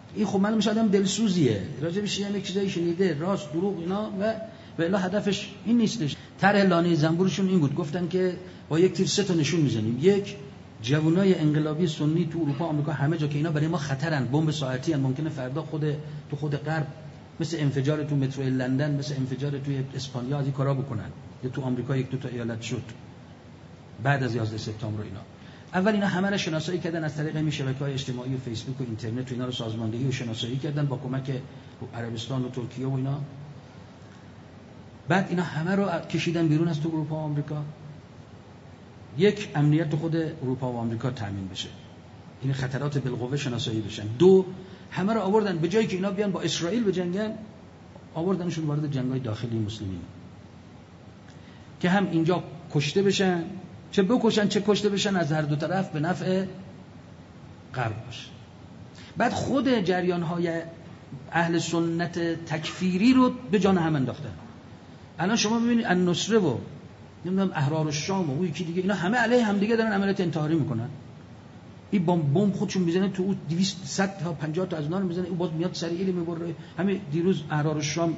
[SPEAKER 1] این خب من میشه آدم دلسوزیه، راجبش یه چیزایی شنیده، راست دروغ اینا و الا هدفش این نیستش. طرح لانه زنبورشون این بود، گفتن که با یک تیر 3 تا نشون میزنیم. یک، جوانای انقلابی سنی تو اروپا آمریکا همه جا که اینا برای ما خطرن، بمب ساعتی ان، ممکنه فردا خود غرب مثل انفجار تو مترو لندن، مثل انفجار توی اسپانیا از این کارا بکنن، یا تو آمریکا 1-2 تا ایالت شد بعد از 11 سپتامبر. اینا اول اینا همه رو شناسایی کردن از طریق این شبکه‌های اجتماعی و فیسبوک و اینترنت و اینا رو سازماندهی و شناسایی کردن با کمک عربستان و ترکیه و اینا. بعد اینا همه رو کشیدن بیرون از تو اروپا و آمریکا. یک، امنیت خود اروپا و آمریکا تامین بشه، این خطرات بالقوه شناسایی بشن. 2، همه رو آوردن به جایی که اینا بیان با اسرائیل بجنگن، آوردنشون وارد جنگ‌های داخلی مسلمین که هم اینجا کشته بشن، چه بکشن چه کشته بشن، از هر دو طرف به نفع غرب باشه. بعد خود جریان‌های اهل سنت تکفیری رو به جان هم انداختن. الان شما ببینید النصره و نمیدونم احرار الشام و یکی دیگه، اینا همه علیه هم دیگه دارن عملیات انتحاری میکنن. این بمب خودشون میزنه تو 200 تا 50 تا از اونا رو میزنه، اون باز میاد سریع میبره. همین دیروز احرار الشام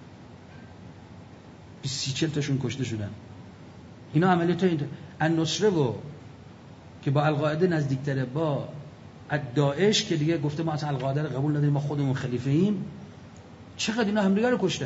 [SPEAKER 1] 30-40 تاشون کشته شدن. اینا عملیات النصره و که با القاعده نزدیکتره، با داعش که دیگه گفته ما اصلا القاعده رو قبول نداریم، ما خودمون خلیفه ایم، چقدر اینا همدیگه رو کشتن.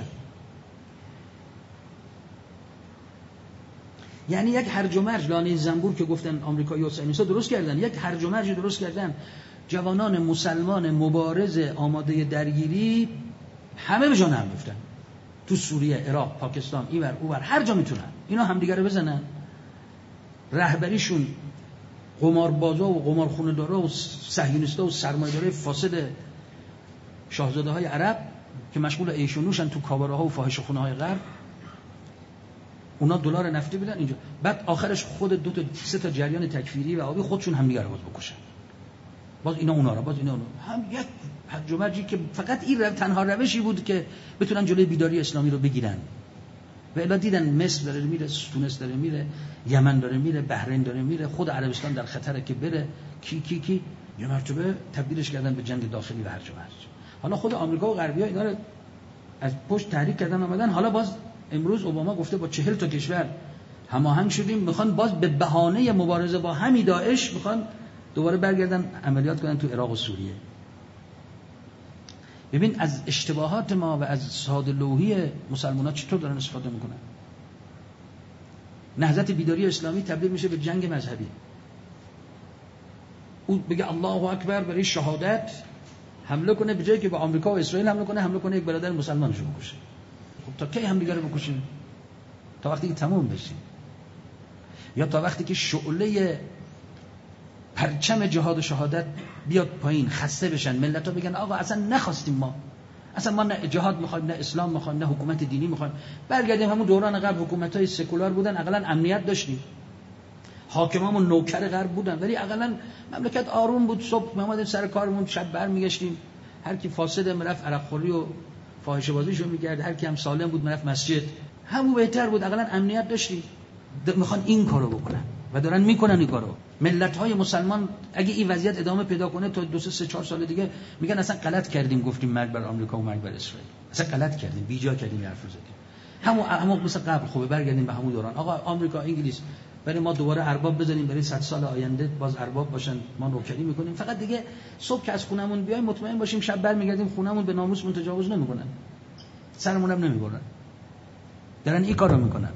[SPEAKER 1] یعنی یک هرج و مرج، لانه زنبور که گفتن آمریکایی و صهیونیست‌ها درست کردن، یک هرج و مرج درست کردن. جوانان مسلمان مبارز آماده درگیری همه به جان هم گفتن، تو سوریه، عراق، پاکستان، اینور اونور، هر جا میتونن اینا همدیگه رو بزنن. رهبریشون قماربازا و قمارخونه‌دارا و صهیونیست‌ها و سرمایه‌دارای فاسد شاهزاده‌های عرب که مشغول عیش و نوشن تو کاباره‌ها و فاحشه‌خونه‌های غرب، اونا دلار نفتی بدن اینجا. بعد آخرش خود 2-3 تا جریان تکفیری و آبی خودشون هم دیگه رو باز بکشن، باز اینا اونا رو، باز اینا اونا، هم یک هرج و مرجی که فقط این تنها روشی بود که بتونن جلوی بیداری اسلامی رو بگیرن. و الا دیدن مصر داره میره، تونس داره میره، یمن داره میره، بحرین داره میره، خود عربستان در خطره که بره، کی یه مرتبه تبدیلش کردن به جنگ داخلی و هرج و مرج. حالا خود آمریکا و غربی‌ها اینا رو از پشت تحریک کردن اومدن. حالا باز امروز اوباما گفته با 40 تا کشور هماهنگ شدیم، میخوان باز به بهانه مبارزه با همین داعش میخوان دوباره برگردن عملیات کنن تو عراق و سوریه. ببین از اشتباهات ما و از ساده لوحی مسلمان‌ها چطور دارن استفاده میکنن. نهضت بیداری اسلامی تبدیل میشه به جنگ مذهبی. او بگه الله اکبر برای شهادت حمله کنه، به جایی که به آمریکا و اسرائیل حمله کنه یک برادر مسلمانشو بکشه. خب تا کی هم دیگه رو بکشیم؟ تا وقتی که تموم بشه، یا تا وقتی که شعله پرچم جهاد و شهادت بیاد پایین، خسته بشن، ملت‌ها بگن آقا اصلا نخواستیم، ما اصلا ما نه جهاد می‌خوایم، نه اسلام می‌خوایم، نه حکومت دینی می‌خوایم. برگردیم همون دوران قبل، حکومت‌های سکولار بودن، اقلاً امنیت داشتیم، حاکمامون نوکر غرب بودن، ولی اقلاً مملکت آروم بود. صبح می‌آمدیم سر کارمون، شب برمیگشتیم، هر کی فاسد میرفت عرقخوری و فاحشه بازیشو می‌کرد، هر کی هم سالم بود میرفت مسجد، همون بهتر بود، اقلاً امنیت داشتیم. میخوان این کارو بکنن و دارن میکنن این کارو. ملت‌های مسلمان اگه این وضعیت ادامه پیدا کنه تا 2-3-4 سال دیگه میگن اصلا غلط کردیم گفتیم مرگ بر آمریکا و مرگ بر اسرائیل، اصلا غلط کردیم، بیجا کردیم حرف زدیم. همون مثل قبل خوبه، برگردیم به همون دوران. آقا آمریکا انگلیس برای ما دوباره ارباب بزنیم، برای 100 سال آینده باز ارباب باشن، ما نوکری میکنیم. فقط دیگه صبح که از خونمون بیایم مطمئن باشیم شب برمیگردیم خونمون، به ناموسمون تجاوز نمیکنن، سرمون هم نمیبرن. دارن این کارو میکنن.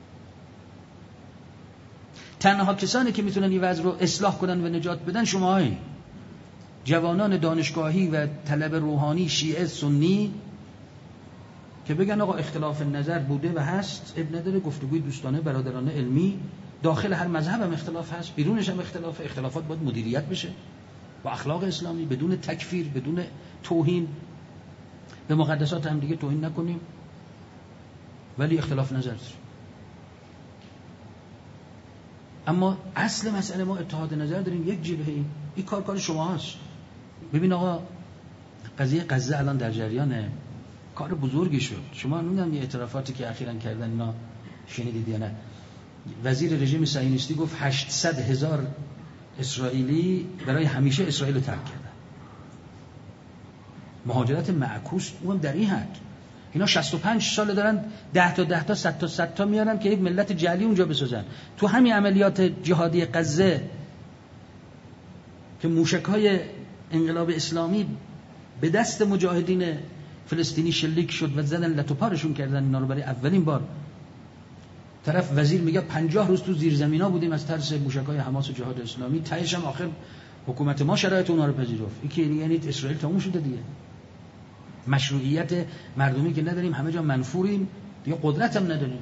[SPEAKER 1] تنها کسانی که میتونن این وضع رو اصلاح کنن و نجات بدن شماهایی، جوانان دانشگاهی و طلب روحانی شیعه سنی که بگن آقا اختلاف نظر بوده و هست، اب نداره، گفتگوی دوستانه برادرانه علمی، داخل هر مذهب هم اختلاف هست، بیرونش هم اختلافات باید مدیریت بشه با اخلاق اسلامی، بدون تکفیر، بدون توهین به مقدسات هم دیگه توهین نکنیم، ولی اختلاف نظر داریم. اما اصل مسئله ما اتحاد نظر داریم. یک جبهه این کار شما هست. ببین آقا قضیه غزه الان در جریانه، کار بزرگی شد. شما نمیدونم یه اعترافاتی که اخیراً کردن اینا شنیدید یا نه؟ وزیر رژیم صهیونیستی گفت 800,000 اسرائیلی برای همیشه اسرائیل رو ترک کردن. مهاجرت معکوس اون در این حد. اینا 65 سال دارن 10 تا 100 تا میارن که یک ملت جعلی اونجا بسازن. تو همین عملیات جهادی غزه که موشک‌های انقلاب اسلامی به دست مجاهدین فلسطینی شلیک شد و زدن لتوپارشون کردن، اینا رو برای اولین بار. طرف وزیر میگه 50 روز تو زیرزمینا بودیم از ترس موشک‌های حماس و جهاد اسلامی، تهش هم آخر حکومت ما شرایط اونا رو پذیرفت. این یعنی اسرائیل تموم شده دیگه. مشروعیت مردمی که نداریم، همه جا منفوریم، دیگه قدرت هم نداریم.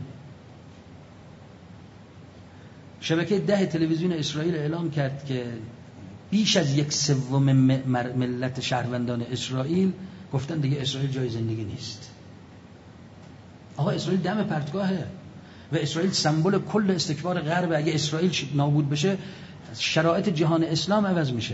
[SPEAKER 1] شبکه 10 تلویزیون اسرائیل اعلام کرد که بیش از 1/3 ملت شهروندان اسرائیل گفتن دیگه اسرائیل جای زندگی نیست. آقا اسرائیل دم پرتگاهه و اسرائیل سمبل کل استکبار غرب. اگه اسرائیل نابود بشه شرایط جهان اسلام عوض میشه.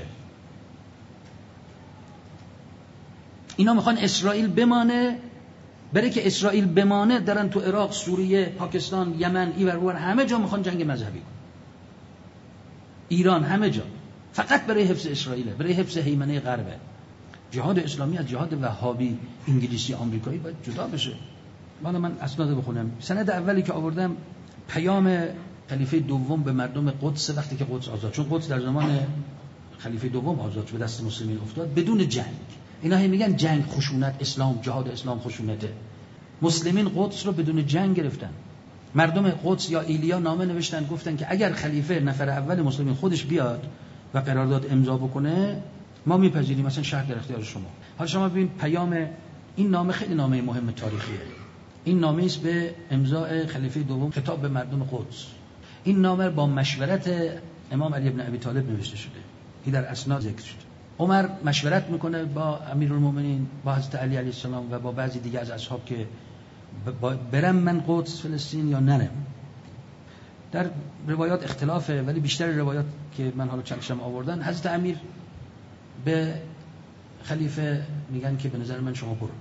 [SPEAKER 1] اینا میخوان اسرائیل بمانه. برای که اسرائیل بمانه دارن تو عراق، سوریه، پاکستان، یمن، اینور همه جا میخوان جنگ مذهبی کنن. ایران، همه جا، فقط برای حفظ اسرائیل، برای حفظ هیمنه غربه. جهاد اسلامی از جهاد وهابی انگلیسی آمریکایی باید جدا بشه. حالا من اسناد بخونم. سند اولی که آوردم پیام خلیفه دوم به مردم قدس وقتی که قدس آزاد، چون قدس در زمان خلیفه دوم آزاد شد، به دست مسلمین افتاد بدون جنگ. اینا هم میگن جنگ خشونت، اسلام جهاد اسلام خشونته. مسلمین قدس رو بدون جنگ گرفتن. مردم قدس یا ایلیا نامه نوشتن، گفتن که اگر خلیفه نفر اول مسلمین خودش بیاد و قرارداد امضا بکنه ما میپذیریم، مثلا شهر در اختیار شما. حالا شما ببین پیام این نامه خیلی نامه مهم تاریخیه. این نامه است به امضاء خلیفه دوم، خطاب به مردم قدس. این نامه با مشورت امام علی ابن ابی طالب نوشته شده. این در اسناد ذکر شده. عمر مشورت میکنه با امیرالمومنین، با حضرت علی علیه السلام و با بعضی دیگه از اصحاب که برم من قدس فلسطین یا نرم. در روایات اختلافه، ولی بیشتر روایات که من حالا چندشم آوردن، حضرت امیر به خلیفه میگن که به نظر من شما برو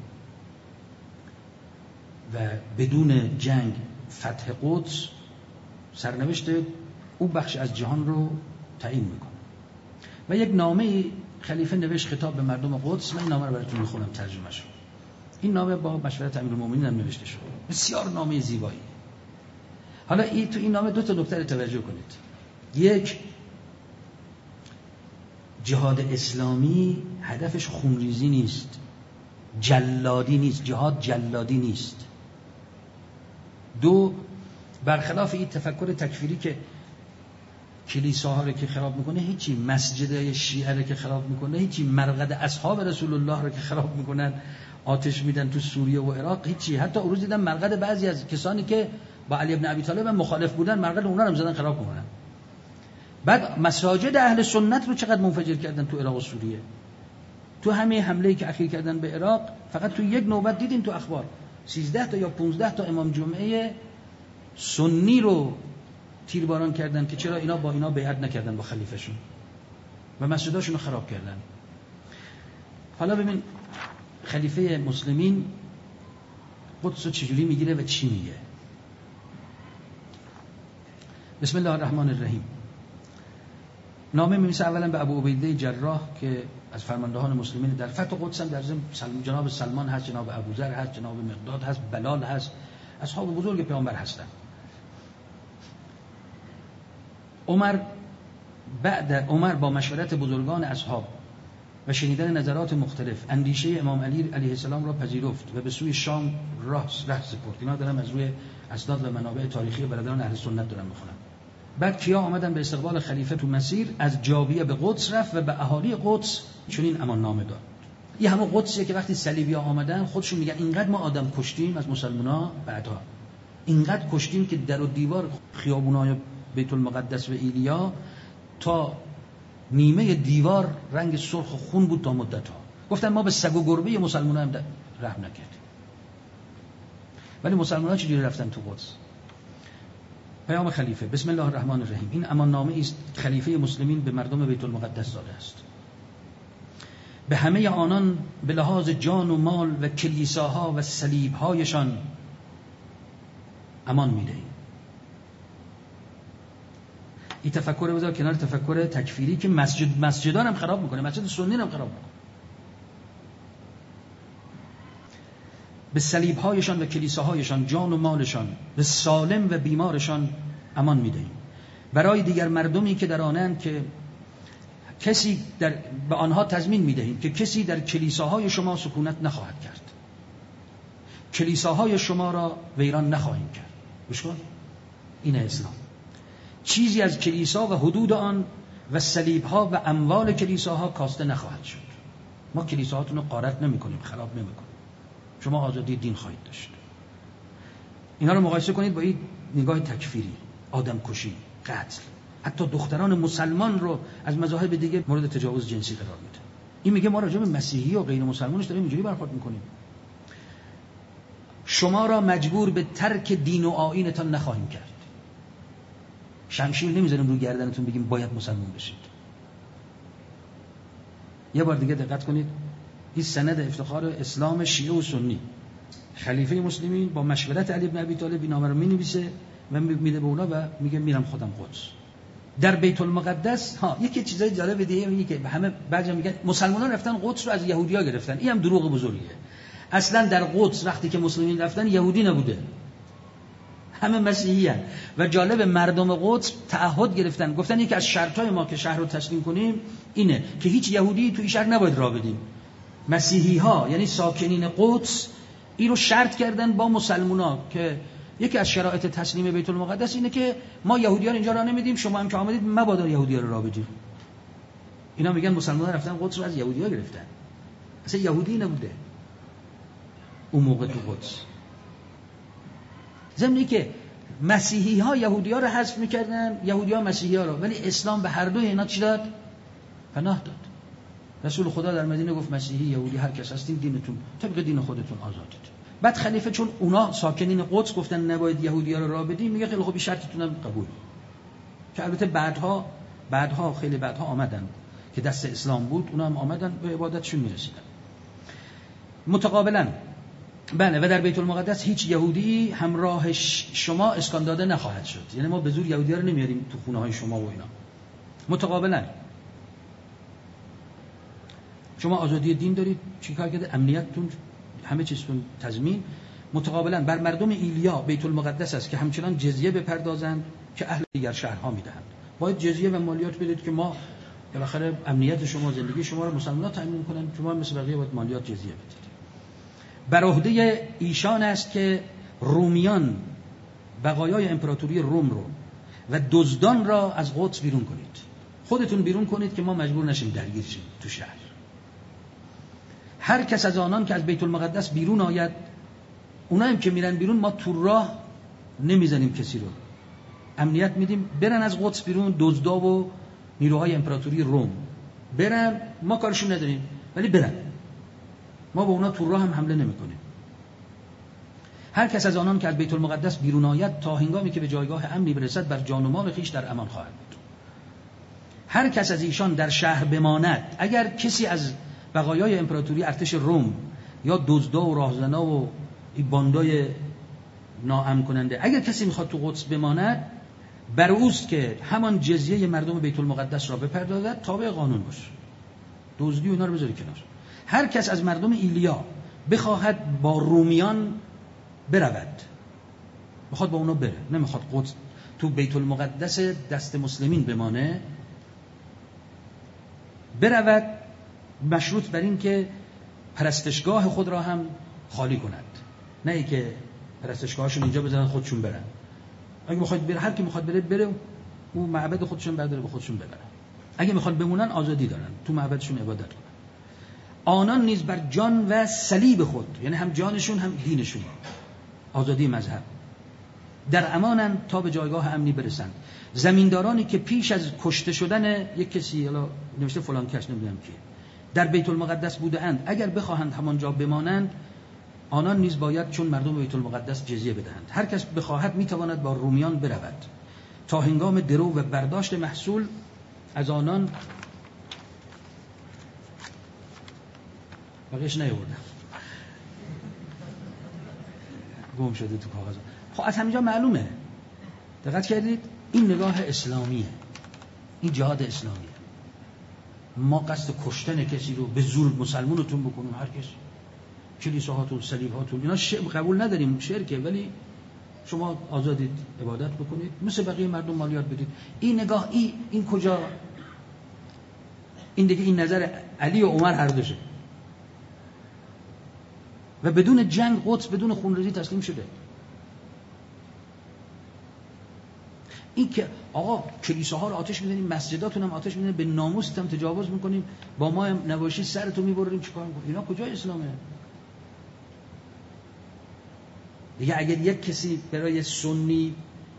[SPEAKER 1] و بدون جنگ فتح قدس سرنوشت او بخش از جهان رو تعیین میکنه. و یک نامه خلیفه نوشت خطاب به مردم قدس. من این نامه رو براتون میخونم ترجمه شد. این نامه با مشورت امیرالمومنین هم نوشته شد. بسیار نامه زیبایی. حالا تو این نامه 2 نکته توجه کنید. یک، جهاد اسلامی هدفش خونریزی نیست، جلادی نیست، جهاد جلادی نیست. 2، برخلاف این تفکر تکفیری که کلیساها رو که خراب میکنه هیچی، مسجد شیعه رو که خراب میکنه هیچی، مرقد اصحاب رسول الله رو که خراب میکنن، آتش میدن تو سوریه و عراق هیچی. حتی اروز دیدم مرقد بعضی از کسانی که با علی ابن ابی طالب مخالف بودن مرقد اونا رو زدن خراب کنن. بعد مساجد اهل سنت رو چقدر منفجر کردن تو عراق و سوریه. تو همه حمله‌ای که اخیر کردن به عراق فقط تو یک نوبت دیدیم تو اخبار 13 تا یا 15 تا امام جمعه سنی رو تیرباران کردن که چرا اینا با اینا بیعت نکردن با خلیفهشون و مسجداشون رو خراب کردن. حالا ببین خلیفه مسلمین قدس رو چجوری میگیره و چی میگه. بسم الله الرحمن الرحیم. نامه می‌نویسه اولا به ابو عبیده جراح که از فرماندهان مسلمین در فتح قدس هم در جناب سلمان هست، جناب ابوذر هست، جناب مقداد هست، بلال هست، اصحاب بزرگ پیامبر هستن. عمر با مشورت بزرگان اصحاب و شنیدن نظرات مختلف اندیشه امام علی علیه السلام را پذیرفت و به سوی شام راه سپرد. اینا دارم از روی اسناد و منابع تاریخی برادران اهل سنت دارم میخونم. بعد کیا آمدن به استقبال خلیفه تو مسیر، از جابیه به قدس رفت و به اهالی قدس چنین امان نامه داد. این همون قدسیه که وقتی صلیبی‌ها آمدن خودشون میگن اینقدر ما آدم کشتیم از مسلمان‌ها، بعدها اینقدر کشتیم که در و دیوار خیابونای بیت المقدس و ایلیا تا نیمه دیوار رنگ سرخ و خون بود تا مدت‌ها. گفتن ما به سگ و گربه مسلمان‌ها هم رحم نکردیم. ولی مسلمان‌ها چجوری رفتن تو قدس؟ پیام خلیفه. بسم الله الرحمن الرحیم. این امان نامه است خلیفه مسلمین به مردم بیت المقدس داده است. به همه آنان به لحاظ جان و مال و کلیساها و صلیب‌هایشان امان می‌دهیم. این تفکر بذار کنار تفکر تکفیری که مسجدان هم خراب میکنه، مسجد سنی هم خراب میکنه. به صلیب‌هایشان و کلیساهایشان جان و مالشان، به سالم و بیمارشان امان می‌دهیم. برای دیگر مردمی که در آنند که کسی به آنها تضمین می‌دهیم که کسی در کلیساهای شما سکونت نخواهد کرد. کلیساهای شما را ویران نخواهیم کرد. گوش کن، این اسلام. چیزی از کلیسا و حدود آن و صلیب‌ها و اموال کلیساها کاسته نخواهد شد. ما کلیساهاتون رو غارت نمی‌کنیم، خراب نمی‌کنیم. شما آزادی دین خواهید داشت. اینا رو مقایسه کنید با این نگاه تکفیری، آدمکشی، قتل. حتی دختران مسلمان رو از مذاهب دیگه مورد تجاوز جنسی قرار میده. این میگه ما راجع به مسیحی و غیر مسلمانش داریم اینجوری برخورد میکنیم. شما را مجبور به ترک دین و آیینتان نخواهیم کرد. شمشیر نمیذاریم رو گردنتون بگیم باید مسلمان بشید. یه بار دیگه دقت کنید، این سند افتخار اسلام شیعه و سنی. خلیفه مسلمین با مشورت علی بن ابی طالب این نامه رو می‌نویسه و میده به اونا و میگه میرم خودم قدس. در بیت المقدس یکی چیزای جالب دیگه میگه که همه بعضی میگن مسلمانان رفتن قدس رو از یهودی‌ها گرفتن. این هم دروغ بزرگیه. اصلا در قدس وقتی که مسلمین رفتن یهودی نبوده، همه مسیحیان. و جالب مردم قدس تعهد گرفتن، گفتن یکی از شرط‌های ما که شهر رو تسلیم کنیم اینه که هیچ یهودی تو این شهر نباید راه بدیم. مسیحی‌ها یعنی ساکنین قدس این رو شرط کردن با مسلمان‌ها که یکی از شرایط تسلیم بیت المقدس اینه که ما یهودیان اینجا راه نمیدیم، شما هم که آمدید مبادا یهودی‌ها رو راه بدید. اینا میگن مسلمان‌ها رفتن قدس رو از یهودی‌ها گرفتن. اصلا یهودی نبوده اون موقع تو قدس. ضمنی که مسیحی‌ها یهودی‌ها رو حذف می‌کردن، یهودی‌ها مسیحی‌ها رو، ولی اسلام به هر دوی اینا چی داد؟ پناه داد. رسول خدا در مدینه گفت مسیحی یهودی هر کس هستین دینتون طبق دین خودتون آزادید. بعد خلیفه چون اونا ساکنین قدس گفتن نباید یهودی‌ها رو راه بدیم، میگه خیلی خوب این شرطتونم قبول. که البته بعدها خیلی بعدها آمدن که دست اسلام بود، اونا هم آمدن به عبادتشون میرسیدن. متقابلا بله، و در بیت المقدس هیچ یهودی همراه شما اسکان داده نخواهد شد. یعنی ما به زور یهودی‌ها رو نمیاریم تو خونه‌های شما و اینا. متقابلا شما آزادی دین دارید، چیکار کرده؟ امنیتتون همه چیزتون تضمین. متقابلا بر مردم ایلیا بیت المقدس است که همچنان جزیه بپردازند که اهل دیگر شهرها میدهند. باید جزیه و مالیات بدید که ما بالاخره امنیت شما، زندگی شما رو مسلمان‌ها تضمین کنن، شما مثل بقیه باید مالیات جزیه بدید. بر عهده ایشان است که رومیان بقایای امپراتوری روم رو و دزدان را از قدس بیرون کنید. خودتون بیرون کنید که ما مجبور نشیم درگیر شیم تو شهر. هر کس از آنان که از بیت المقدس بیرون آید، اونایی که میرن بیرون ما تو راه نمیزنیم کسی رو، امنیت میدیم برن از قدس بیرون. دزدا و نیروهای امپراتوری روم برن، ما کارشون نداریم ولی برن، ما با اونا تو راه هم حمله نمیکنیم. هر کس از آنان که از بیت المقدس بیرون آید تا هنگامی که به جایگاه امنی برسد بر جان و مال خویش در امان خواهد بود. هر کس از ایشان در شهر بماند، اگر کسی از بقایای امپراتوری ارتش روم یا دزدا و راهزنا و این باندای ناامن کننده، اگر کسی میخواد تو قدس بماند، بر اوست که همان جزیه مردم بیت المقدس را بپردازد، تابع قانون باشه. دزدی و اینا رو بذاری کنار. هر کس از مردم ایلیا بخواهد با رومیان برود، بخواد با اونا بره، نمیخواد قدس تو بیت المقدس دست مسلمین بمانه، برود، مشروط بر این که پرستشگاه خود را هم خالی کند، نه ای که پرستشگاهشون اینجا بزنن خودشون برن. اگه میخواد بره، هر کی میخواد بره او معبد خودشون برداره به خودشون ببرن. اگه میخواد بمونن آزادی دارن تو معبدشون عبادت کنن. آنان نیز بر جان و صلیب خود، یعنی هم جانشون هم دینشون، آزادی مذهب، در امانن تا به جایگاه امنی برسند. زمیندارانی که پیش از کشته شدن یک کسی، حالا نوشته فلان کس نمیدونم کی، در بیت المقدس بوده اند، اگر بخواهند همانجا بمانند، آنان نیز باید چون مردم بیت المقدس جزیه بدهند. هر کس بخواهد میتواند با رومیان برود تا هنگام درو و برداشت محصول از آنان. بقیش نیاوردم، گم شده تو کاغذ. خب از همینجا معلومه، دقت کردید این نگاه اسلامیه، این جهاد اسلامیه. ما قصد کشتن کسی رو به زور مسلمونتون بکنیم، هر کس کلیساهاتون، صلیب‌هاتون، اینا قبول نداریم، شرکه، ولی شما آزادید عبادت بکنید، مثل بقیه مردم مالیات بدید. این نگاه این کجا، این دیگه این نظر علی و عمر هر دوشه و بدون جنگ قدس بدون خونریزی تسلیم شده. این که آقا کلیساها رو آتش می‌زنیم، مسجداتون هم آتش می‌زنیم، به ناموس هم تجاوز می‌کنیم، با ما هم نباشی سرتو می‌بریم، چیکار می‌کنیم؟ اینا کجا اسلامه؟ دیگه اگر یک کسی برای سنی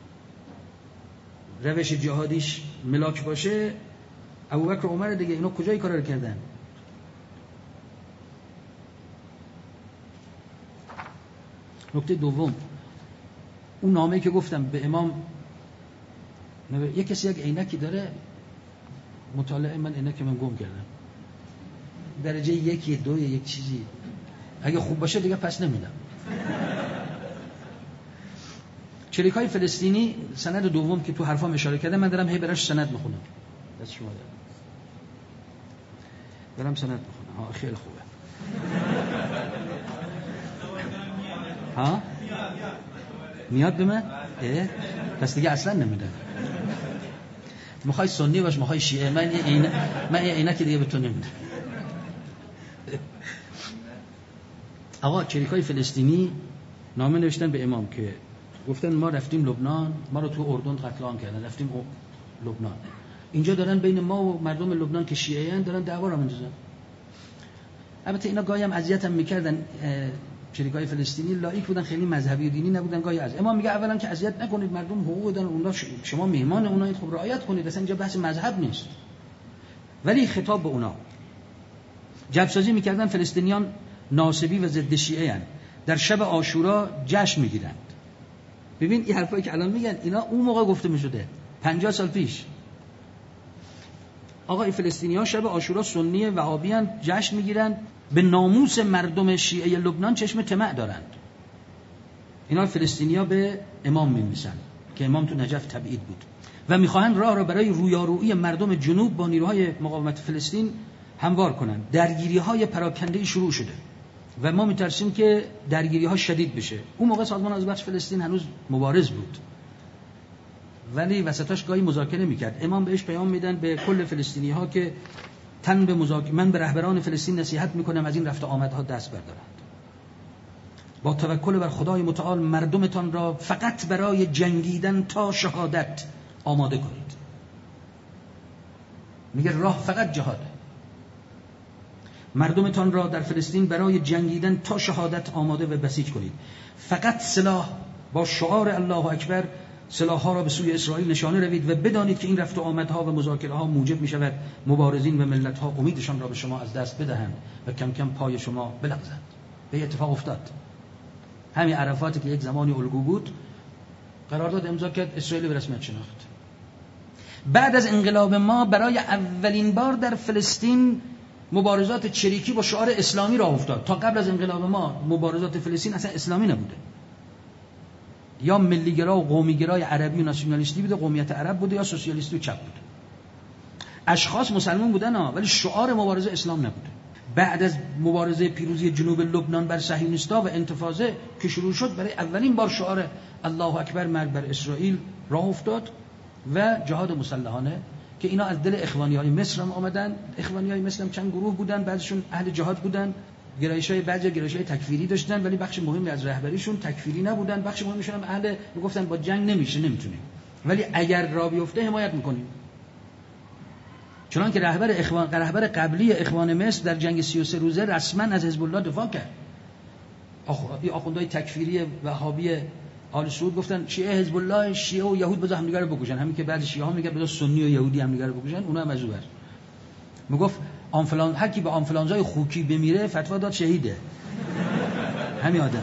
[SPEAKER 1] روش جهادیش ملاک باشه، ابوبکر و عمر دیگه، اینا کجا این کارا رو کردن؟ نکته دوم، اون نامه‌ای که گفتم به امام، یک کسی یک عینکی داره، مطالعه من عینک من گم کردم، درجه 1 2 یک چیزی، اگه خوب باشه دیگه پس نمیدم. چریکای فلسطینی، سند دوم که تو حرفام اشاره کردم، من دارم هی براش سند میخونم، دست شما دارم سند میخونم. ها خیلی خوبه. ها میاد به من؟ پس دیگه اصلا نمیدم. میخوای سنی باش، میخوای شیعه، من عینک دیگه به تو نمیدم. آقا چریکای فلسطینی نامه نوشتن به امام که گفتن ما رفتیم لبنان، ما رو تو اردن قتل عام کردن، رفتیم لبنان، اینجا دارن بین ما و مردم لبنان که شیعه ان دارن دعوا را میندازن. البته اینا گاهی هم اذیتم میکردن، چریکای فلسطینی لایک بودن، خیلی مذهبی و دینی نبودن. گاهی از امام میگه اولا که اذیت نکنید، مردم حقوق دارن، اونا شما میهمان اونایید، خب رعایت کنید، اصلا اینجا بحث مذهب نیست. ولی خطاب به اونا، جبسازی میکردن فلسطینیان ناصبی و ضد شیعه ان، در شب عاشورا جشن میگیرند. ببین این حرفایی که الان میگن اینا اون موقع گفته میشده 50 سال پیش. آقا این فلسطینی‌ها شب عاشورا سنی وهابیان جشن میگیرن، به ناموس مردم شیعه لبنان چشم طمع دارند. اینا فلسطینی‌ها به امام می‌نویسن که امام تو نجف تبعید بود و می‌خواهند راه را برای رویارویی مردم جنوب با نیروهای مقاومت فلسطین هموار کنند. درگیری‌های پراکنده شروع شده و ما می‌ترسیم که درگیری‌ها شدید بشه. اون موقع سازمان آذربایجان فلسطین هنوز مبارز بود، ولی وسطاش گاهی مذاکره میکرد. امام بهش پیام میدن به کل فلسطینی‌ها که تن به مذاکره، من به رهبران فلسطین نصیحت میکنم از این رفت و آمدها دست بردارند، با توکل بر خدای متعال مردمتان را فقط برای جنگیدن تا شهادت آماده کنید. میگه راه فقط جهاده. مردمتان را در فلسطین برای جنگیدن تا شهادت آماده و بسیج کنید. فقط سلاح با شعار الله اکبر سلاح‌ها را به سوی اسرائیل نشانه روید و بدانید که این رفت و آمدها و مذاکره‌ها موجب می‌شود مبارزین و ملت‌ها امیدشان را به شما از دست بدهند و کم کم پای شما بلغزند. به اتفاق افتاد. همین عرفاتی که یک زمانی الگو بود، قرارداد امضا کرد، اسرائیل به رسمیت شناخت. بعد از انقلاب ما برای اولین بار در فلسطین مبارزات چریکی با شعار اسلامی راه افتاد. تا قبل از انقلاب ما مبارزات فلسطین اصلا اسلامی نبوده، یا ملیگرا و قومیگرای عربی و ناسیونالیستی بوده، قومیت عرب بوده، یا سوسیالیستی و چپ بوده. اشخاص مسلمان بودن ولی شعار مبارزه اسلام نبوده. بعد از مبارزه پیروزی جنوب لبنان بر صهیونیست‌ها و انتفاضه که شروع شد، برای اولین بار شعار الله اکبر مرگ بر اسرائیل راه افتاد و جهاد مسلحانه که اینا از دل اخوانی‌های مصر هم آمدن. اخوانی‌های مصر هم چند گروه بودن، بعضیشون اهل جهاد بودن، گرایش‌های بعضی گرایش‌های تکفیری داشتن، ولی بخش مهمی از رهبریشون تکفیری نبودن، بخش مهمیشون هم اهل میگفتن با جنگ نمیشه، نمیتونیم، ولی اگر راه بیفته حمایت میکنیم. چنانکه رهبر قبلی اخوان مصر در جنگ 33 روزه رسما از حزب الله دفاع کرد. آخوندهای تکفیری وهابی آل سعود گفتن شیعه حزب الله، شیعه و یهود بذار همدیگه رو بکشن، همین که بعضی شیعه ها میگن بذار سنی و یهودی همدیگه رو بکشن، اونها هم از اون. میگفت آنفلان، هر کی به آنفلانزای خوکی بمیره فتوا داد شهیده. همین آدم،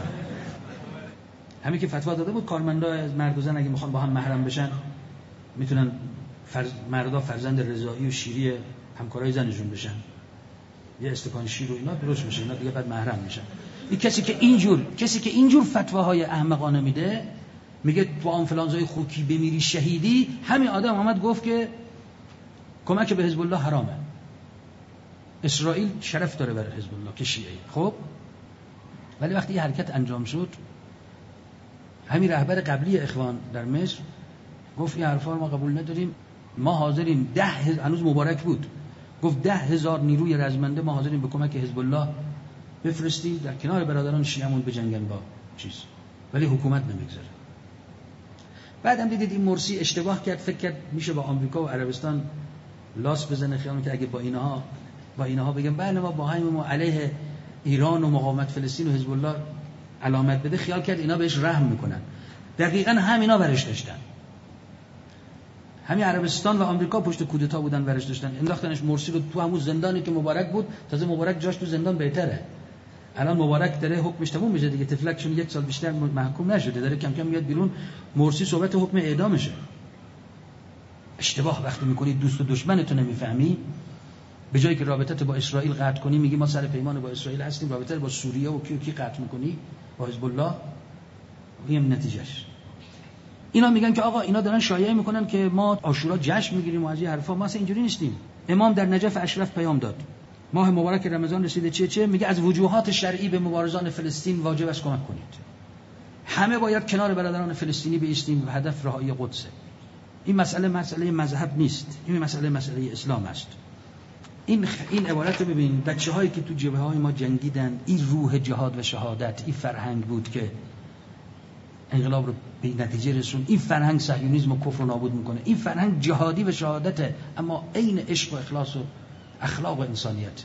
[SPEAKER 1] همین که فتوا داده بود کارمندا از مرد و زن اگه میخوان با هم محرم بشن میتونن مردا فرزند رضایی و شیری همکارای زنشون بشن، یه استکان شیر و اینا درست میشه، اینا دیگه بعد محرم میشن. این کسی که اینجور فتواهای احمقانه میده، میگه تو آنفلانزای خوکی بمیری شهیدی، همین آدم اومد گفت که کمک به حزب الله حرامه. اسرائیل شرف داره بر حزب الله که شیعه. خب ولی وقتی این حرکت انجام شد، همین رهبر قبلی اخوان در مصر گفت این حرفا رو ما قبول نداریم، ما حاضریم هنوز مبارک بود، گفت 10,000 نیروی رزمنده ما حاضریم به کمک حزب الله بفرستیم در کنار برادران شیعه‌مون بجنگن با چیز، ولی حکومت نمیگذاره. بعدم دیدید این مرسی اشتباه کرد، فکر کرد میشه با آمریکا و عربستان لاس بزنه، خیال می‌کرد اگه با اینها بگم بله ما با همین ما علیه ایران و مقاومت فلسطین و حزب الله علامت بده، خیال کرد اینا بهش رحم میکنن. دقیقاً همینا ورش داشتن، همین عربستان و آمریکا پشت کودتا بودن ورش داشتن، انداختنش مرسی رو تو همون زندانی که مبارک بود. تازه مبارک جاش تو زندان بهتره، الان مبارک داره حکمش تموم میشه دیگه، تفلکشون 1 سال بیشتر محکوم نشده، داره کم کم میاد بیرون. مرسی صحبت حکم اعدامشه. اشتباه وقتی میکنی دوست و دشمنتو نمیفهمی، به جایی که رابطت با اسرائیل قطع کنی میگی ما سر پیمان با اسرائیل هستیم، رابطت با سوریه و کی قطع میکنی، با حزب الله. این نتیجهش. اینا میگن که آقا اینا دارن شایعه میکنن که ما عاشورا جشن میگیریم و از این حرفا. ما اصلا اینجوری نیستیم. امام در نجف اشرف پیام داد، ماه مبارک رمضان رسیده، چه میگه از وجوهات شرعی به مبارزان فلسطین واجب است کمک کنید، همه باید کنار برادران فلسطینی بایستیم و هدف رهایی قدسه. این مسئله مذهب نیست، این مسئله اسلام است. این عبارت رو ببین، بچه‌هایی که تو جبهه‌های ما جنگیدن، این روح جهاد و شهادت، این فرهنگ بود که انقلاب رو به نتیجه رسون. این فرهنگ صهیونیسم و کفر رو نابود میکنه. این فرهنگ جهادی و شهادته، اما عین عشق و اخلاص و اخلاق و انسانیت.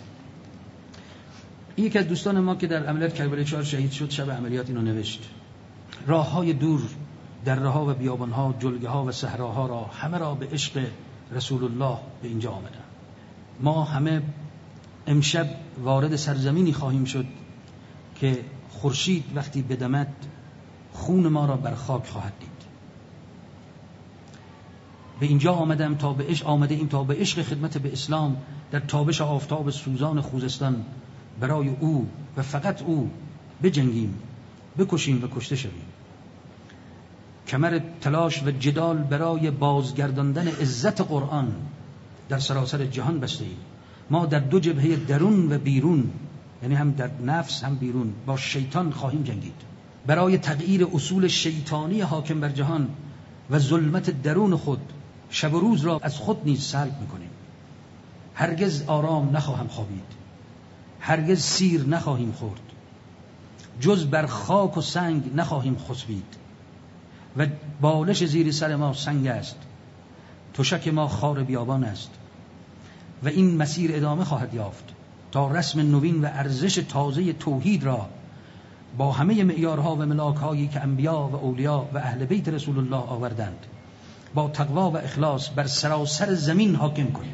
[SPEAKER 1] این یکی از دوستان ما که در عملیات کربلای 4 شهید شد، شب عملیات اینو نوشت: راه‌های دور، دره‌ها و بیابان‌ها، جلگه‌ها و صحراها را همه را به عشق رسول الله به اینجا آمدن. ما همه امشب وارد سرزمینی خواهیم شد که خورشید وقتی بدمد خون ما را بر خاک خواهد دید. به اینجا آمده ایم تا به عشق خدمت به اسلام در تابش آفتاب سوزان خوزستان برای او و فقط او بجنگیم، بکشیم و کشته شویم. کمر تلاش و جدال برای بازگرداندن عزت قرآن در سراسر جهان بسته ایم. ما در 2 جبهه درون و بیرون، یعنی هم در نفس هم بیرون، با شیطان خواهیم جنگید. برای تغییر اصول شیطانی حاکم بر جهان و ظلمت درون خود شب و روز را از خود نیز سلب می‌کنیم. هرگز آرام نخواهم خوابید، هرگز سیر نخواهیم خورد، جز بر خاک و سنگ نخواهیم خسبید و بالش زیر سر ما سنگ است، تشک ما خار بیابان است و این مسیر ادامه خواهد یافت تا رسم نوین و ارزش تازه توحید را با همه معیارها و ملاک‌هایی که انبیا و اولیا و اهل بیت رسول الله آوردند با تقوا و اخلاص بر سراسر زمین حاکم کنیم.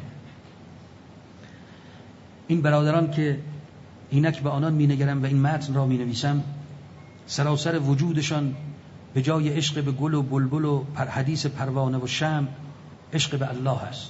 [SPEAKER 1] این برادران که اینک به آنان می‌نگرم و این متن را می‌نویسم، سراسر وجودشان به جای عشق به گل و بلبل و حدیث پروانه و شمع، عشق به الله است.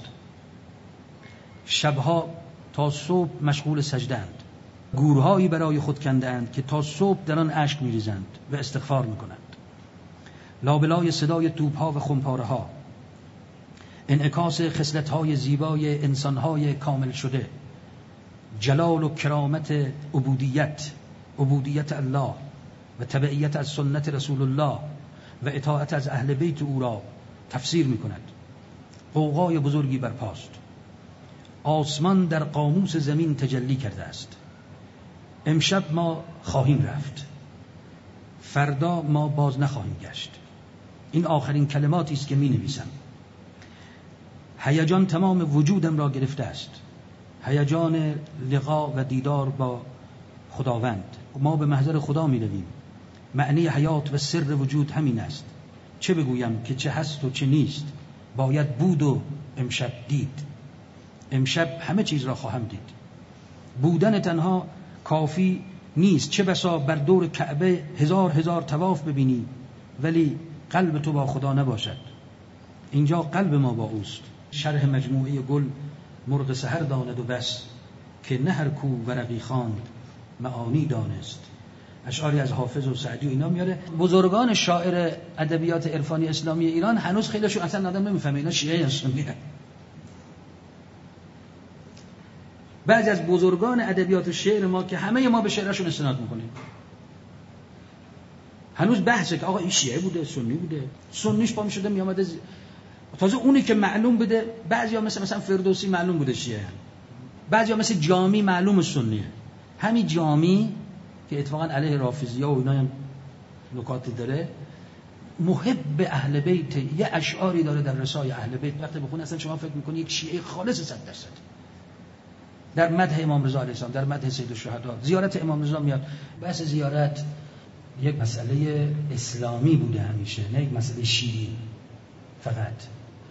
[SPEAKER 1] شبها تا صبح مشغول سجدند، گورهایی برای خود کندند که تا صبح در آن اشک می‌ریزند و استغفار می‌کنند. لابلای صدای توپ‌ها و خمپاره‌ها، انعکاس خصلت‌های زیبای انسان‌های کامل شده، جلال و کرامت عبودیت الله و تبعیت از سنت رسول الله و اطاعت از اهل بیت او را تفسیر می‌کند. غوغای بزرگی برپاست. آسمان در قاموس زمین تجلی کرده است. امشب ما خواهیم رفت، فردا ما باز نخواهیم گشت. این آخرین کلماتی است که می‌نویسم. هیجان تمام وجودم را گرفته است، هیجان لقا و دیدار با خداوند. ما به محضر خدا می‌رویم. معنی حیات و سر وجود همین است. چه بگویم که چه هست و چه نیست، باید بود و امشب دید. امشب همه چیز را خواهم دید. بودن تنها کافی نیست، چه بسا بر دور کعبه هزار طواف ببینی ولی قلب تو با خدا نباشد. اینجا قلب ما با اوست. شرح مجموعه گل مرغ سحر داند و بس، که نه هر کو ورقی خواند معانی دانست. اشعاری از حافظ و سعدی و اینا میاره. بزرگان شاعر ادبیات عرفانی اسلامی ایران هنوز خیلیشون اصلا آدم نمیفهمه اینا شیعه هستن. بعضی از بزرگان ادبیات شعر ما که همه ما به شعرشون استناد میکنیم، هنوز بحثه که آقا این شیعه بوده سنی بوده، سنیش پا می‌شده میامده تازه اونی که معلوم بوده. بعضیا مثلا فردوسی معلوم بوده شیعه، بعضیا مثل جامی معلوم سنیه. همین جامی که اتفاقا علیه رافضی‌ها و اینا هم نکاتی داره، محب اهل بیت، یه اشعاری داره در رسای اهل بیت وقتی بخونه اصلا شما فکر می‌کنی یک شیعه خالص 100% در مدح امام رضا علیه السلام، در مدح سید الشهدا. زیارت امام رضا میاد. بحث زیارت یک مسئله اسلامی بوده همیشه، نه یک مسئله شیعی فقط.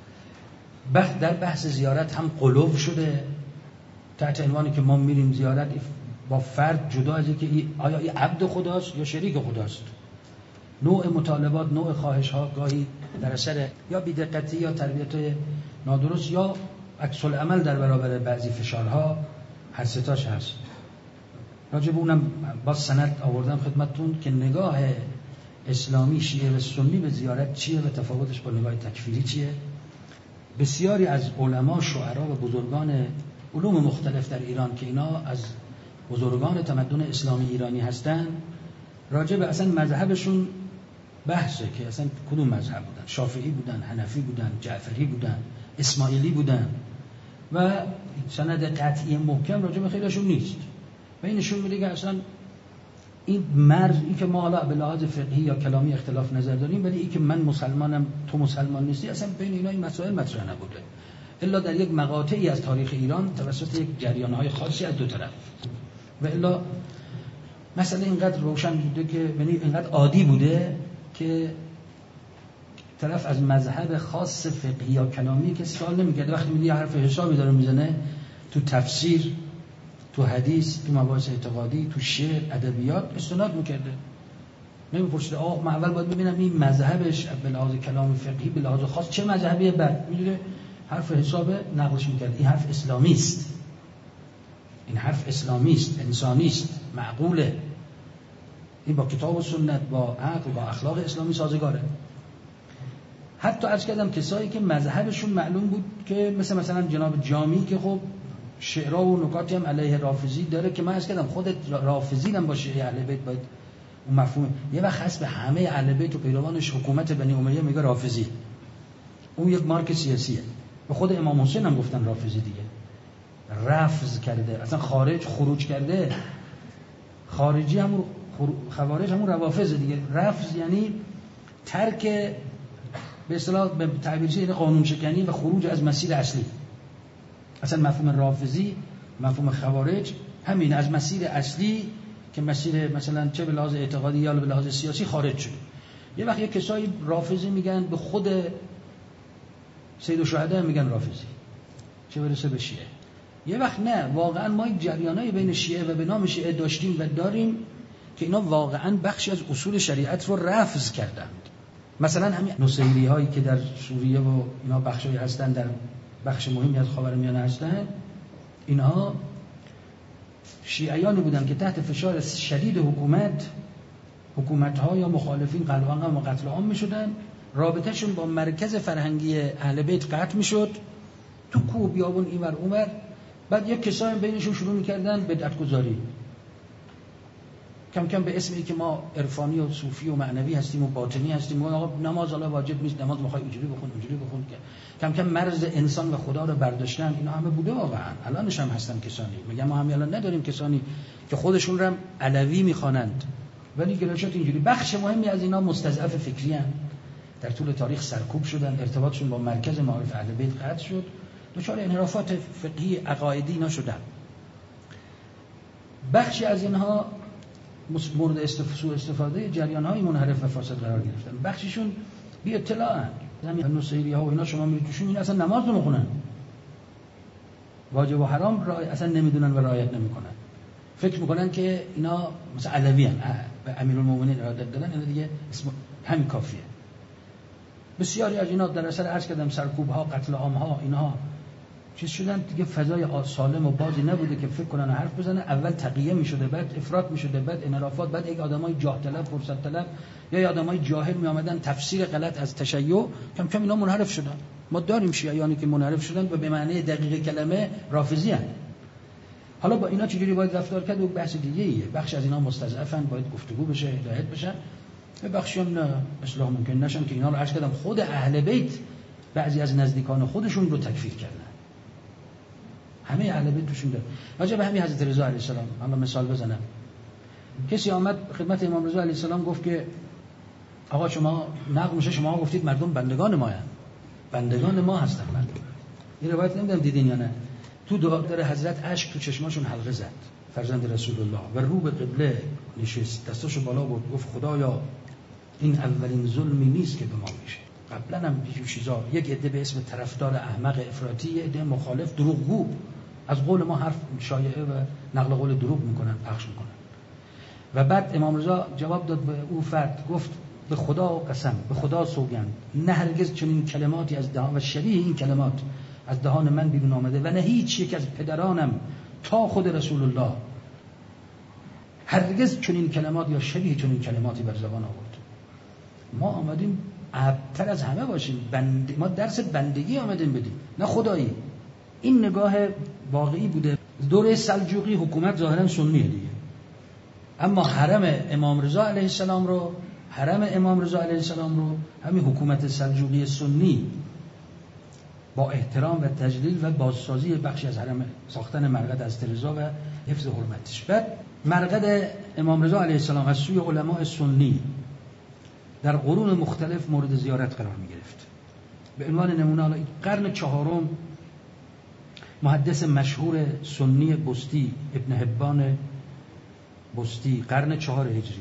[SPEAKER 1] در بحث زیارت هم قلوب شده تحت عنوانی که ما میریم زیارت با فرد جدا از اینکه آیا این عبد خداست یا شریک خداست. نوع مطالبات، نوع خواهش‌ها گاهی در اثر یا بی‌دقتی یا تربیت نادرست یا عکس العمل در برابر بعضی فشارها، هر ستاش هست. راجع به اونم با سند آوردم خدمتتون که نگاه اسلامی شیعه و سنی به زیارت چیه و تفاوتش با نگاه تکفیری چیه. بسیاری از علما، شعرا و بزرگان علوم مختلف در ایران که اینا از بزرگان تمدن اسلامی ایرانی هستن، راجع به اصلا مذهبشون بحثه که اصلا کدوم مذهب بودن، شافعی بودن، حنفی بودن، جعفری بودن، اسماعیلی بودن و سند قطعی محکم راجع به خیلیشون نیست. و این نشون میده که اصلا این مرز، این که ما حالا به لحاظ فقهی یا کلامی اختلاف نظر داریم، ولی این که من مسلمانم تو مسلمان نیستی، اصلا بین اینا این مسائل مطرح نبوده الا در یک مقاطعی از تاریخ ایران توسط یک جریان‌های خاصی از دو طرف. و الا مثلا اینقدر روشن بوده که یعنی اینقدر عادی بوده که طرف از مذهب خاص فقهی یا کلامی که سوال نمی‌کرد. وقتی می‌دی حرف حسابی داره میزنه تو تفسیر، تو حدیث، تو مباحث اعتقادی، تو شعر، ادبیات استناد می‌کرده. نمی‌پرسید آقا من اول باید ببینم این مذهبش به لحاظ کلام فقهی به لحاظ خاص چه مذهبیه، بعد می‌دونه حرف حساب نقلش می‌کرد. این حرف اسلامی است، این حرف اسلامی است، انسانی است، معقوله، این با کتاب و سنت، با عقل، با اخلاق اسلامی سازگاره. حتی عرض کردم کسایی که مذهبشون معلوم بود که مثلا جناب جامی که خب شعرها و نکاتی هم علیه رافضی داره که من عرض کردم خود رافضی هم باشه اهل بیت باید اون مفهوم یه وقت خاص به همه اهل بیت و پیروانش حکومت بنی امیه میگه رافضی، اون یک مارک سیاسیه. به خود امام حسین هم گفتن رافضی دیگه، رفض کرده، اصلا خروج کرده. خارجی هم خوارج همون روافض دیگه. رفض یعنی ترک، به اصطلاح به تعبیرش این قانون شکنی و خروج از مسیر اصلی. اصلا مفهوم رافضی، مفهوم خوارج همین، از مسیر اصلی که مسیر مثلا چه به لحاظ اعتقادی یا به لحاظ سیاسی خارج شده. یه وقت یک کسایی رافضی میگن، به خود سید الشهدا میگن رافضی، چه برسه به شیعه. یه وقت نه، واقعا ما یک جریانایی بین شیعه و به نام شیعه داشتیم و داریم که اینا واقعا بخشی از اصول شریعت رو رفض کردند. مثلا همین نصیری هایی که در سوریه و اینا بخشی هستن، در بخش مهمی از خاورمیانه هستن، اینها شیعیانی بودن که تحت فشار شدید حکومت‌ها یا مخالفین قلبان و قتل عام می‌شدن. رابطه‌شون با مرکز فرهنگی اهل بیت قطع می‌شد، تو کوه بیابون اینور اونور. بعد یک کسایی بینشون شروع می‌کردن بدعت‌گذاری، کم کم به اسمی که ما عرفانی و صوفی و معنوی هستیم و باطنی هستیم، آقا نماز حالا واجب نیست، نماز می‌خوای اینجوری بخون اونجوری بخون، کم کم مرز انسان و خدا رو برداشتن. اینا همه بوده واقعا، الانش هم هستن کسانی. میگم ما همین الان نداریم کسانی که خودشون رو هم علوی می‌خوانند، ولی گرایشات اینجوری. بخش مهمی از اینا مستضعف فکری ان، در طول تاریخ سرکوب شدن، ارتباطشون با مرکز معارف اهل بیت قطع شد، دچار انحرافات فقهی عقایدی اینا شدن. بخشی از اینها مورد سوء استفاده جریان‌های منحرف و فاسد قرار گرفتن. بخششون بی اطلاعن. همین نصیری‌ها و اینا شما میرید توشون، این اصلا نماز نمیخونن، واجب و حرام اصلا نمیدونن و رعایت نمیکنن. فکر میکنن که اینا مثلا علوی ان، به امیرالمومنین ارادت دادن، اینا دیگه اسم همین کافیه. بسیاری از اینا در اثر عرض کردم سرکوب‌ها، قتل عام‌ها، اینها چیز شدن دیگه. فضای سالم و بازی نبوده که فکر کنن و حرف بزنن. اول تقیه میشده، بعد افراط میشده، بعد انحرافات، بعد یک آدمای جاه طلب، فرصت طلب یا آدمای جاهل میآمدن تفسیر غلط از تشیع، کم کم اینا منحرف شدن. ما داریم شیعیانی که منحرف شدن و به معنی دقیق کلمه رافضی ان. حالا با اینا چجوری باید رفتار کرد؟ و بحث دیگه ایه. بخش از اینا مستضعفن، باید گفتگو بشه، هدایت بشن. یه بخشی هم نه اصلاح ممکن نشن که اینا رو عرض کردم خود اهل بیت بعضی از نزدیکان خودشون رو تکفیر کردن. همه اهل بیت توشون داره. راجع به همین حضرت رضا علیه السلام حالا مثال بزنم. کسی آمد خدمت امام رضا علیه السلام گفت که آقا شما نقل میشه شما گفتید مردم بندگان ما هستند. بندگان ما هستن مردم. این روایت نمیدونم دیدین یا نه. تو دعا حضرت اشک تو چشماشون حلقه زد. فرزند رسول الله و رو به قبله نشست، دستاشو بالا برد، گفت خدایا این اولین ظلمی نیست که به ما میشه. قبلا هم چیزا یک عده به اسم طرفدار احمق افراطی، یه عده مخالف دروغگو از قول ما حرف شایعه و نقل قول دروغ میکنن، پخش میکنن. و بعد امام رضا جواب داد به او فرد، گفت به خدا قسم، به خدا سوگند، نه هرگز چنین کلماتی از دهان و شبیه این کلمات از دهان من بیرون آمده و نه هیچ یک از پدرانم تا خود رسول الله هرگز چنین کلمات یا شبیه چنین کلماتی بر زبان آورد. ما آمدیم ابتر از همه باشیم، ما درس بندگی آمدیم بدیم نه خدایی. این نگاه واقعی بوده. دوره سلجوقی حکومت ظاهرا سنیه دیگه، اما حرم امام رضا علیه السلام رو همین حکومت سلجوقی سنی با احترام و تجلیل و بازسازی بخشی از حرم، ساختن مرقد از رضا و حفظ حرمتش. بعد مرقد امام رضا علیه السلام از سوی علماء سنی در قرون مختلف مورد زیارت قرار می گرفت. به عنوان نمونه قرن چهارم محدث مشهور سنی بستی ابن حبان بستی قرن 4 هجری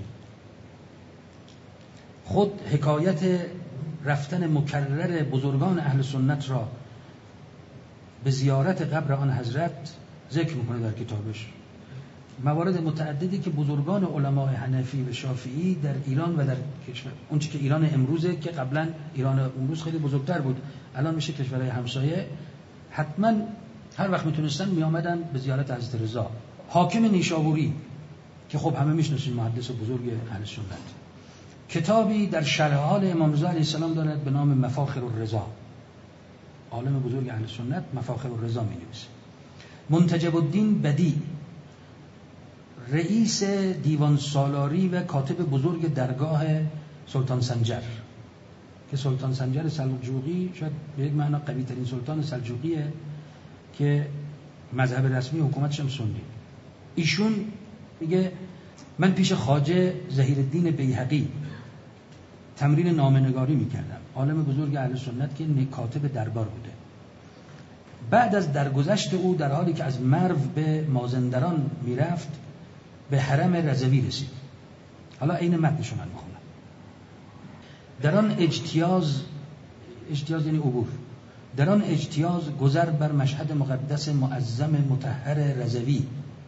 [SPEAKER 1] خود حکایت رفتن مکرر بزرگان اهل سنت را به زیارت قبر آن حضرت ذکر میکنه در کتابش. موارد متعددی که بزرگان علماء حنفی و شافعی در ایران و در کشور اون چیزی که ایران امروزه که قبلا ایران امروز خیلی بزرگتر بود، الان میشه کشورهای همسایه، حتما هر وقت میتونستن میآمدن به زیارت حضرت رضا. حاکم نیشابوری که خب همه میشناسید محدث بزرگ اهل سنت، کتابی در شرح حال امام رضا علیه السلام دارد به نام مفاخر الرضا. عالم بزرگ اهل سنت مفاخر الرضا می‌نویسه. منتجب الدین بدیع رئیس دیوان سالاری و کاتب بزرگ درگاه سلطان سنجر که سلطان سنجر سلجوقی شاید به یک معنا قوی ترین سلطان سلجوقیه که مذهب رسمی حکومتش هم سنی. ایشون میگه من پیش خواجه ظهیرالدین بیهقی تمرین نامه‌نگاری میکردم، عالم بزرگ اهل سنت که کاتب دربار بوده. بعد از درگذشت او در حالی که از مرو به مازندران میرفت به حرم رضوی رسید. حالا این متنشو من میخونم. در آن اجتیاز یعنی عبور، در آن اجتیاز گذر بر مشهد مقدس معظم مطهر رضوی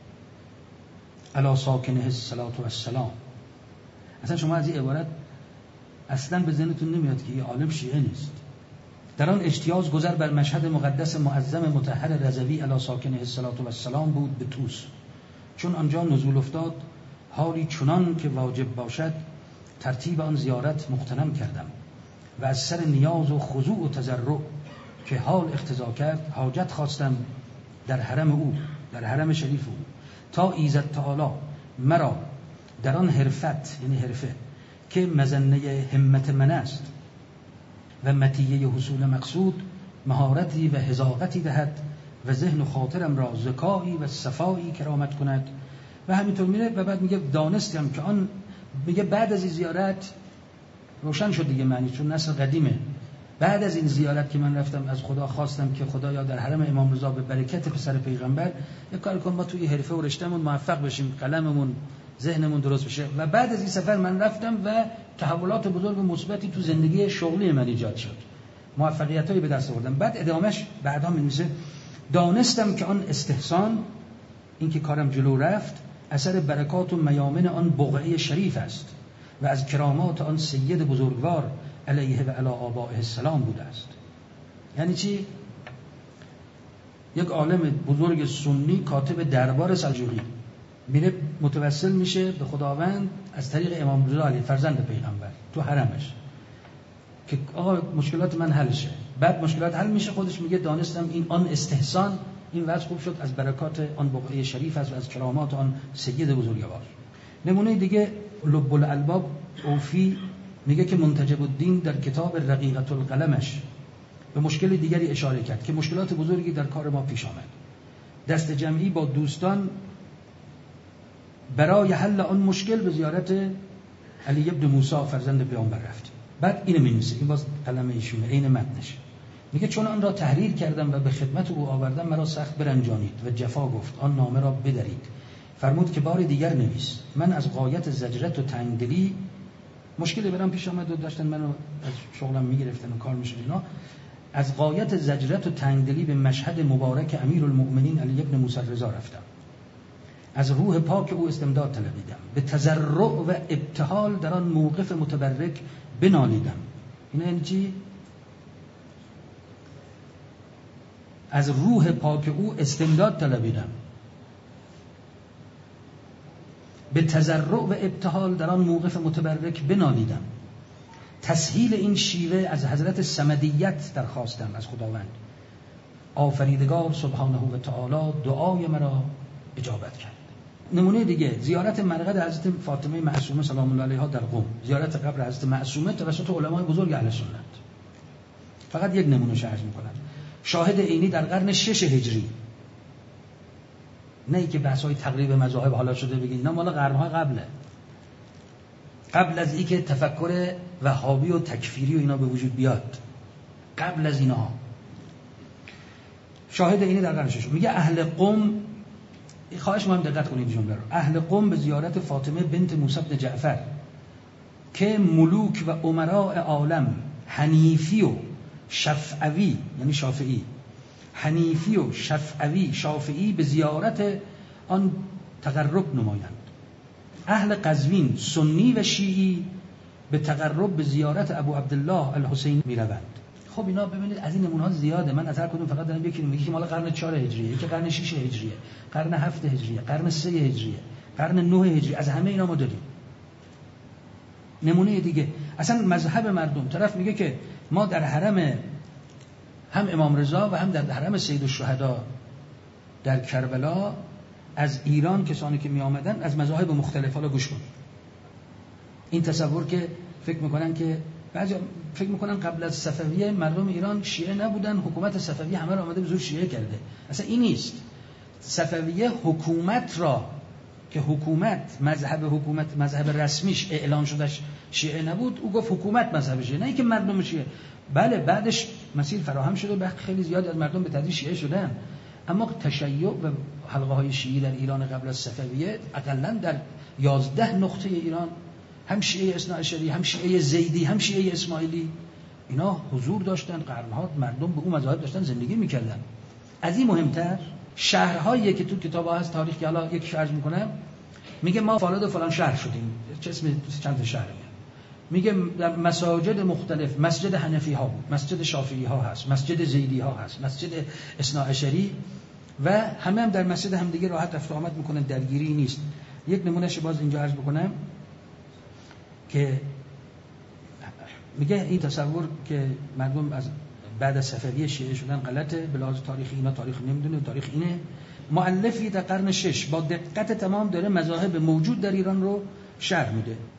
[SPEAKER 1] علی ساکنه الصلاة و السلام. اصلا شما از این عبارت اصلا به ذهنتون نمیاد که این عالم شیعه نیست. در آن اجتیاز گذر بر مشهد مقدس معظم مطهر رضوی علی ساکنه الصلاة و السلام بود به طوس. چون آنجا نزول افتاد حالی چنان که واجب باشد ترتیب آن زیارت مغتنم کردم و از سر نیاز و خضوع و تضرع که حال اقتضا کرد حاجت خواستم در حرم او، در حرم شریف او، تا ایزد تعالی مرا در آن حرفت یعنی حرفه که مظنه همت من است و مطیه حصول مقصود مهارتی و حذاقتی دهد و ذهن و خاطرم را زکایی و صفایی کرامت کند. و همینطور میره و بعد میگه دانستم که آن، میگه بعد از این زیارت روشن شد دیگه معنی، چون نسل قدیمه. بعد از این زیارت که من رفتم از خدا خواستم که خدایا در حرم امام رضا به برکت پسر پیغمبر یک کار کن ما توی حرفه و رشتهمون موفق بشیم، قلممون ذهنمون درست بشه. و بعد از این سفر من رفتم و تحولات بزرگ و مثبتی تو زندگی شغلی من ایجاد شد، موفقیتایی به دست آوردم. بعد ادامهش بعدا می‌نویسه دانستم که آن استحسان، این که کارم جلو رفت، اثر برکات و میامن آن بقعه شریف است و از کرامات آن سید بزرگوار علیه و علی آبائه السلام بوده است. یعنی چی؟ یک عالم بزرگ سنی کاتب دربار سلجوقی میره متوسل میشه به خداوند از طریق امام رضا علیه فرزند پیغمبر تو حرمش که آقا مشکلات من حل شه. بعد مشکلات حل میشه، خودش میگه دانستم این آن استحسان، این وضع خوب شد از برکات آن بقعه شریف است و از کرامات آن سید بزرگوار. نمونه دیگه لب الالباب اوفی میگه که منتجب الدین در کتاب رقیقة القلمش به مشکل دیگری اشاره کرد که مشکلات بزرگی در کار ما پیش آمد. دست جمعی با دوستان برای حل آن مشکل به زیارت علی ابن موسی فرزند پیامبر رفتیم. بعد اینو می‌نویسه، این باز قلم ایشونه، عین متنش. میگه چون آن را تحریر کردم و به خدمت او آوردم، مرا سخت برنجانید و جفا گفت آن نامه را بدرید. فرمود که بار دیگر نویس. من از غایت زجرت و تنگدلی مشکلی برام پیش آمد و داشتن منو از شغلم میگرفتن و کار میشد اینا. از غایت زجرت و تنگدلی به مشهد مبارک امیرالمؤمنین علی ابن موسی رضا رفتم. از روح پاک او استمداد طلبیدم. به تضرع و ابتهال در آن موقف متبرک بنالیدم. این یعنی چی؟ از روح پاک او استمداد طلبیدم. به تضرع و ابتهال در آن موقف متبرک بنالیدم. تسهیل این شیوه از حضرت صمدیت درخواستم از خداوند. آفریدگار سبحانه و تعالی دعای مرا اجابت کرد. نمونه دیگه زیارت مرقد حضرت فاطمه معصومه سلام الله علیها در قم، زیارت قبر حضرت معصومه توسط علمای بزرگ اهل سنت. فقط یک نمونه عرض می‌کنم. شاهد عینی در قرن 6 هجری. نه ای که بحث‌های تقریب مذاهب حالا شده بگید، نه مال قرن‌های قبله. قبل از اینکه تفکر وهابی و تکفیری و اینا به وجود بیاد، قبل از اینا شاهد عینی در قرن 6 میگه اهل قم، خواهش می‌کنم دقت کنید جمله رو، اهل قم به زیارت فاطمه بنت موسی بن جعفر که ملوک و امراء عالم حنیفی و شفعوی، یعنی شافعی، حنیفی و شفعوی شافعی به زیارت آن تقرب نمایند. اهل قزوین سنی و شیعی به تقرب به زیارت ابو عبدالله الحسینی میروند. خب اینا ببینید از این نمونه‌ها زیاده. من از هر کدوم فقط دارم یکی میگم، مال قرن 4 هجریه، یکی قرن 6 هجریه، قرن 7 هجریه، قرن 3 هجریه، قرن 9 هجری، از همه اینا ما داریم. نمونه دیگه اصلا مذهب مردم، طرف میگه که ما در حرم هم امام رضا و هم در حرم سید الشهدا در کربلا از ایران کسانی که می آمدن از مذاهب مختلف، حالا گوش کن. این تصور که فکر میکنن که بعضی فکر میکنن قبل از صفویه مردم ایران شیعه نبودن، حکومت صفویه همه رو آمده به زور شیعه کرده. اصلا این نیست. صفویه حکومت را که حکومت مذهب رسمیش اعلان شدهش شیعه نبود، او گفت حکومت مذهب شیعه، نه اینکه مردم شیعه. بله بعدش مسیر فراهم شده و خیلی زیادی از مردم به تدریج شیعه شدن، اما تشیع و حلقه های شیعی در ایران قبل از صفویه حداقل در 11 نقطه ایران هم شیعه اثناعشری، هم شیعه زیدی، هم شیعه اسماعیلی، اینا حضور داشتن. قرنها مردم به اون مذاهب داشتن زندگی میکردن. از این مهمتر شهرهایی که تو کتاب‌ها هست تاریخی، حالا یک عرض میکنم، میگه ما فلان و فلان شهر شدیم، چه اسم چند شهر میگه در مساجد مختلف، مسجد حنفی ها بود، مسجد شافعی ها هست، مسجد زیدی ها هست، مسجد اثناعشری و همه هم در مسجد هم دیگه راحت رفت و آمد میکنن، درگیری نیست. یک نمونهش باز اینجا عرض بکنم که میگه این تصور که مردم از بعد از صفویه شیعه شدن غلطه، به لحاظ تاریخی اینا تاریخ نمیدونه، تاریخ اینه. مؤلفی در قرن 6 با دقت تمام داره مذاهب موجود در ایران رو شرح میده.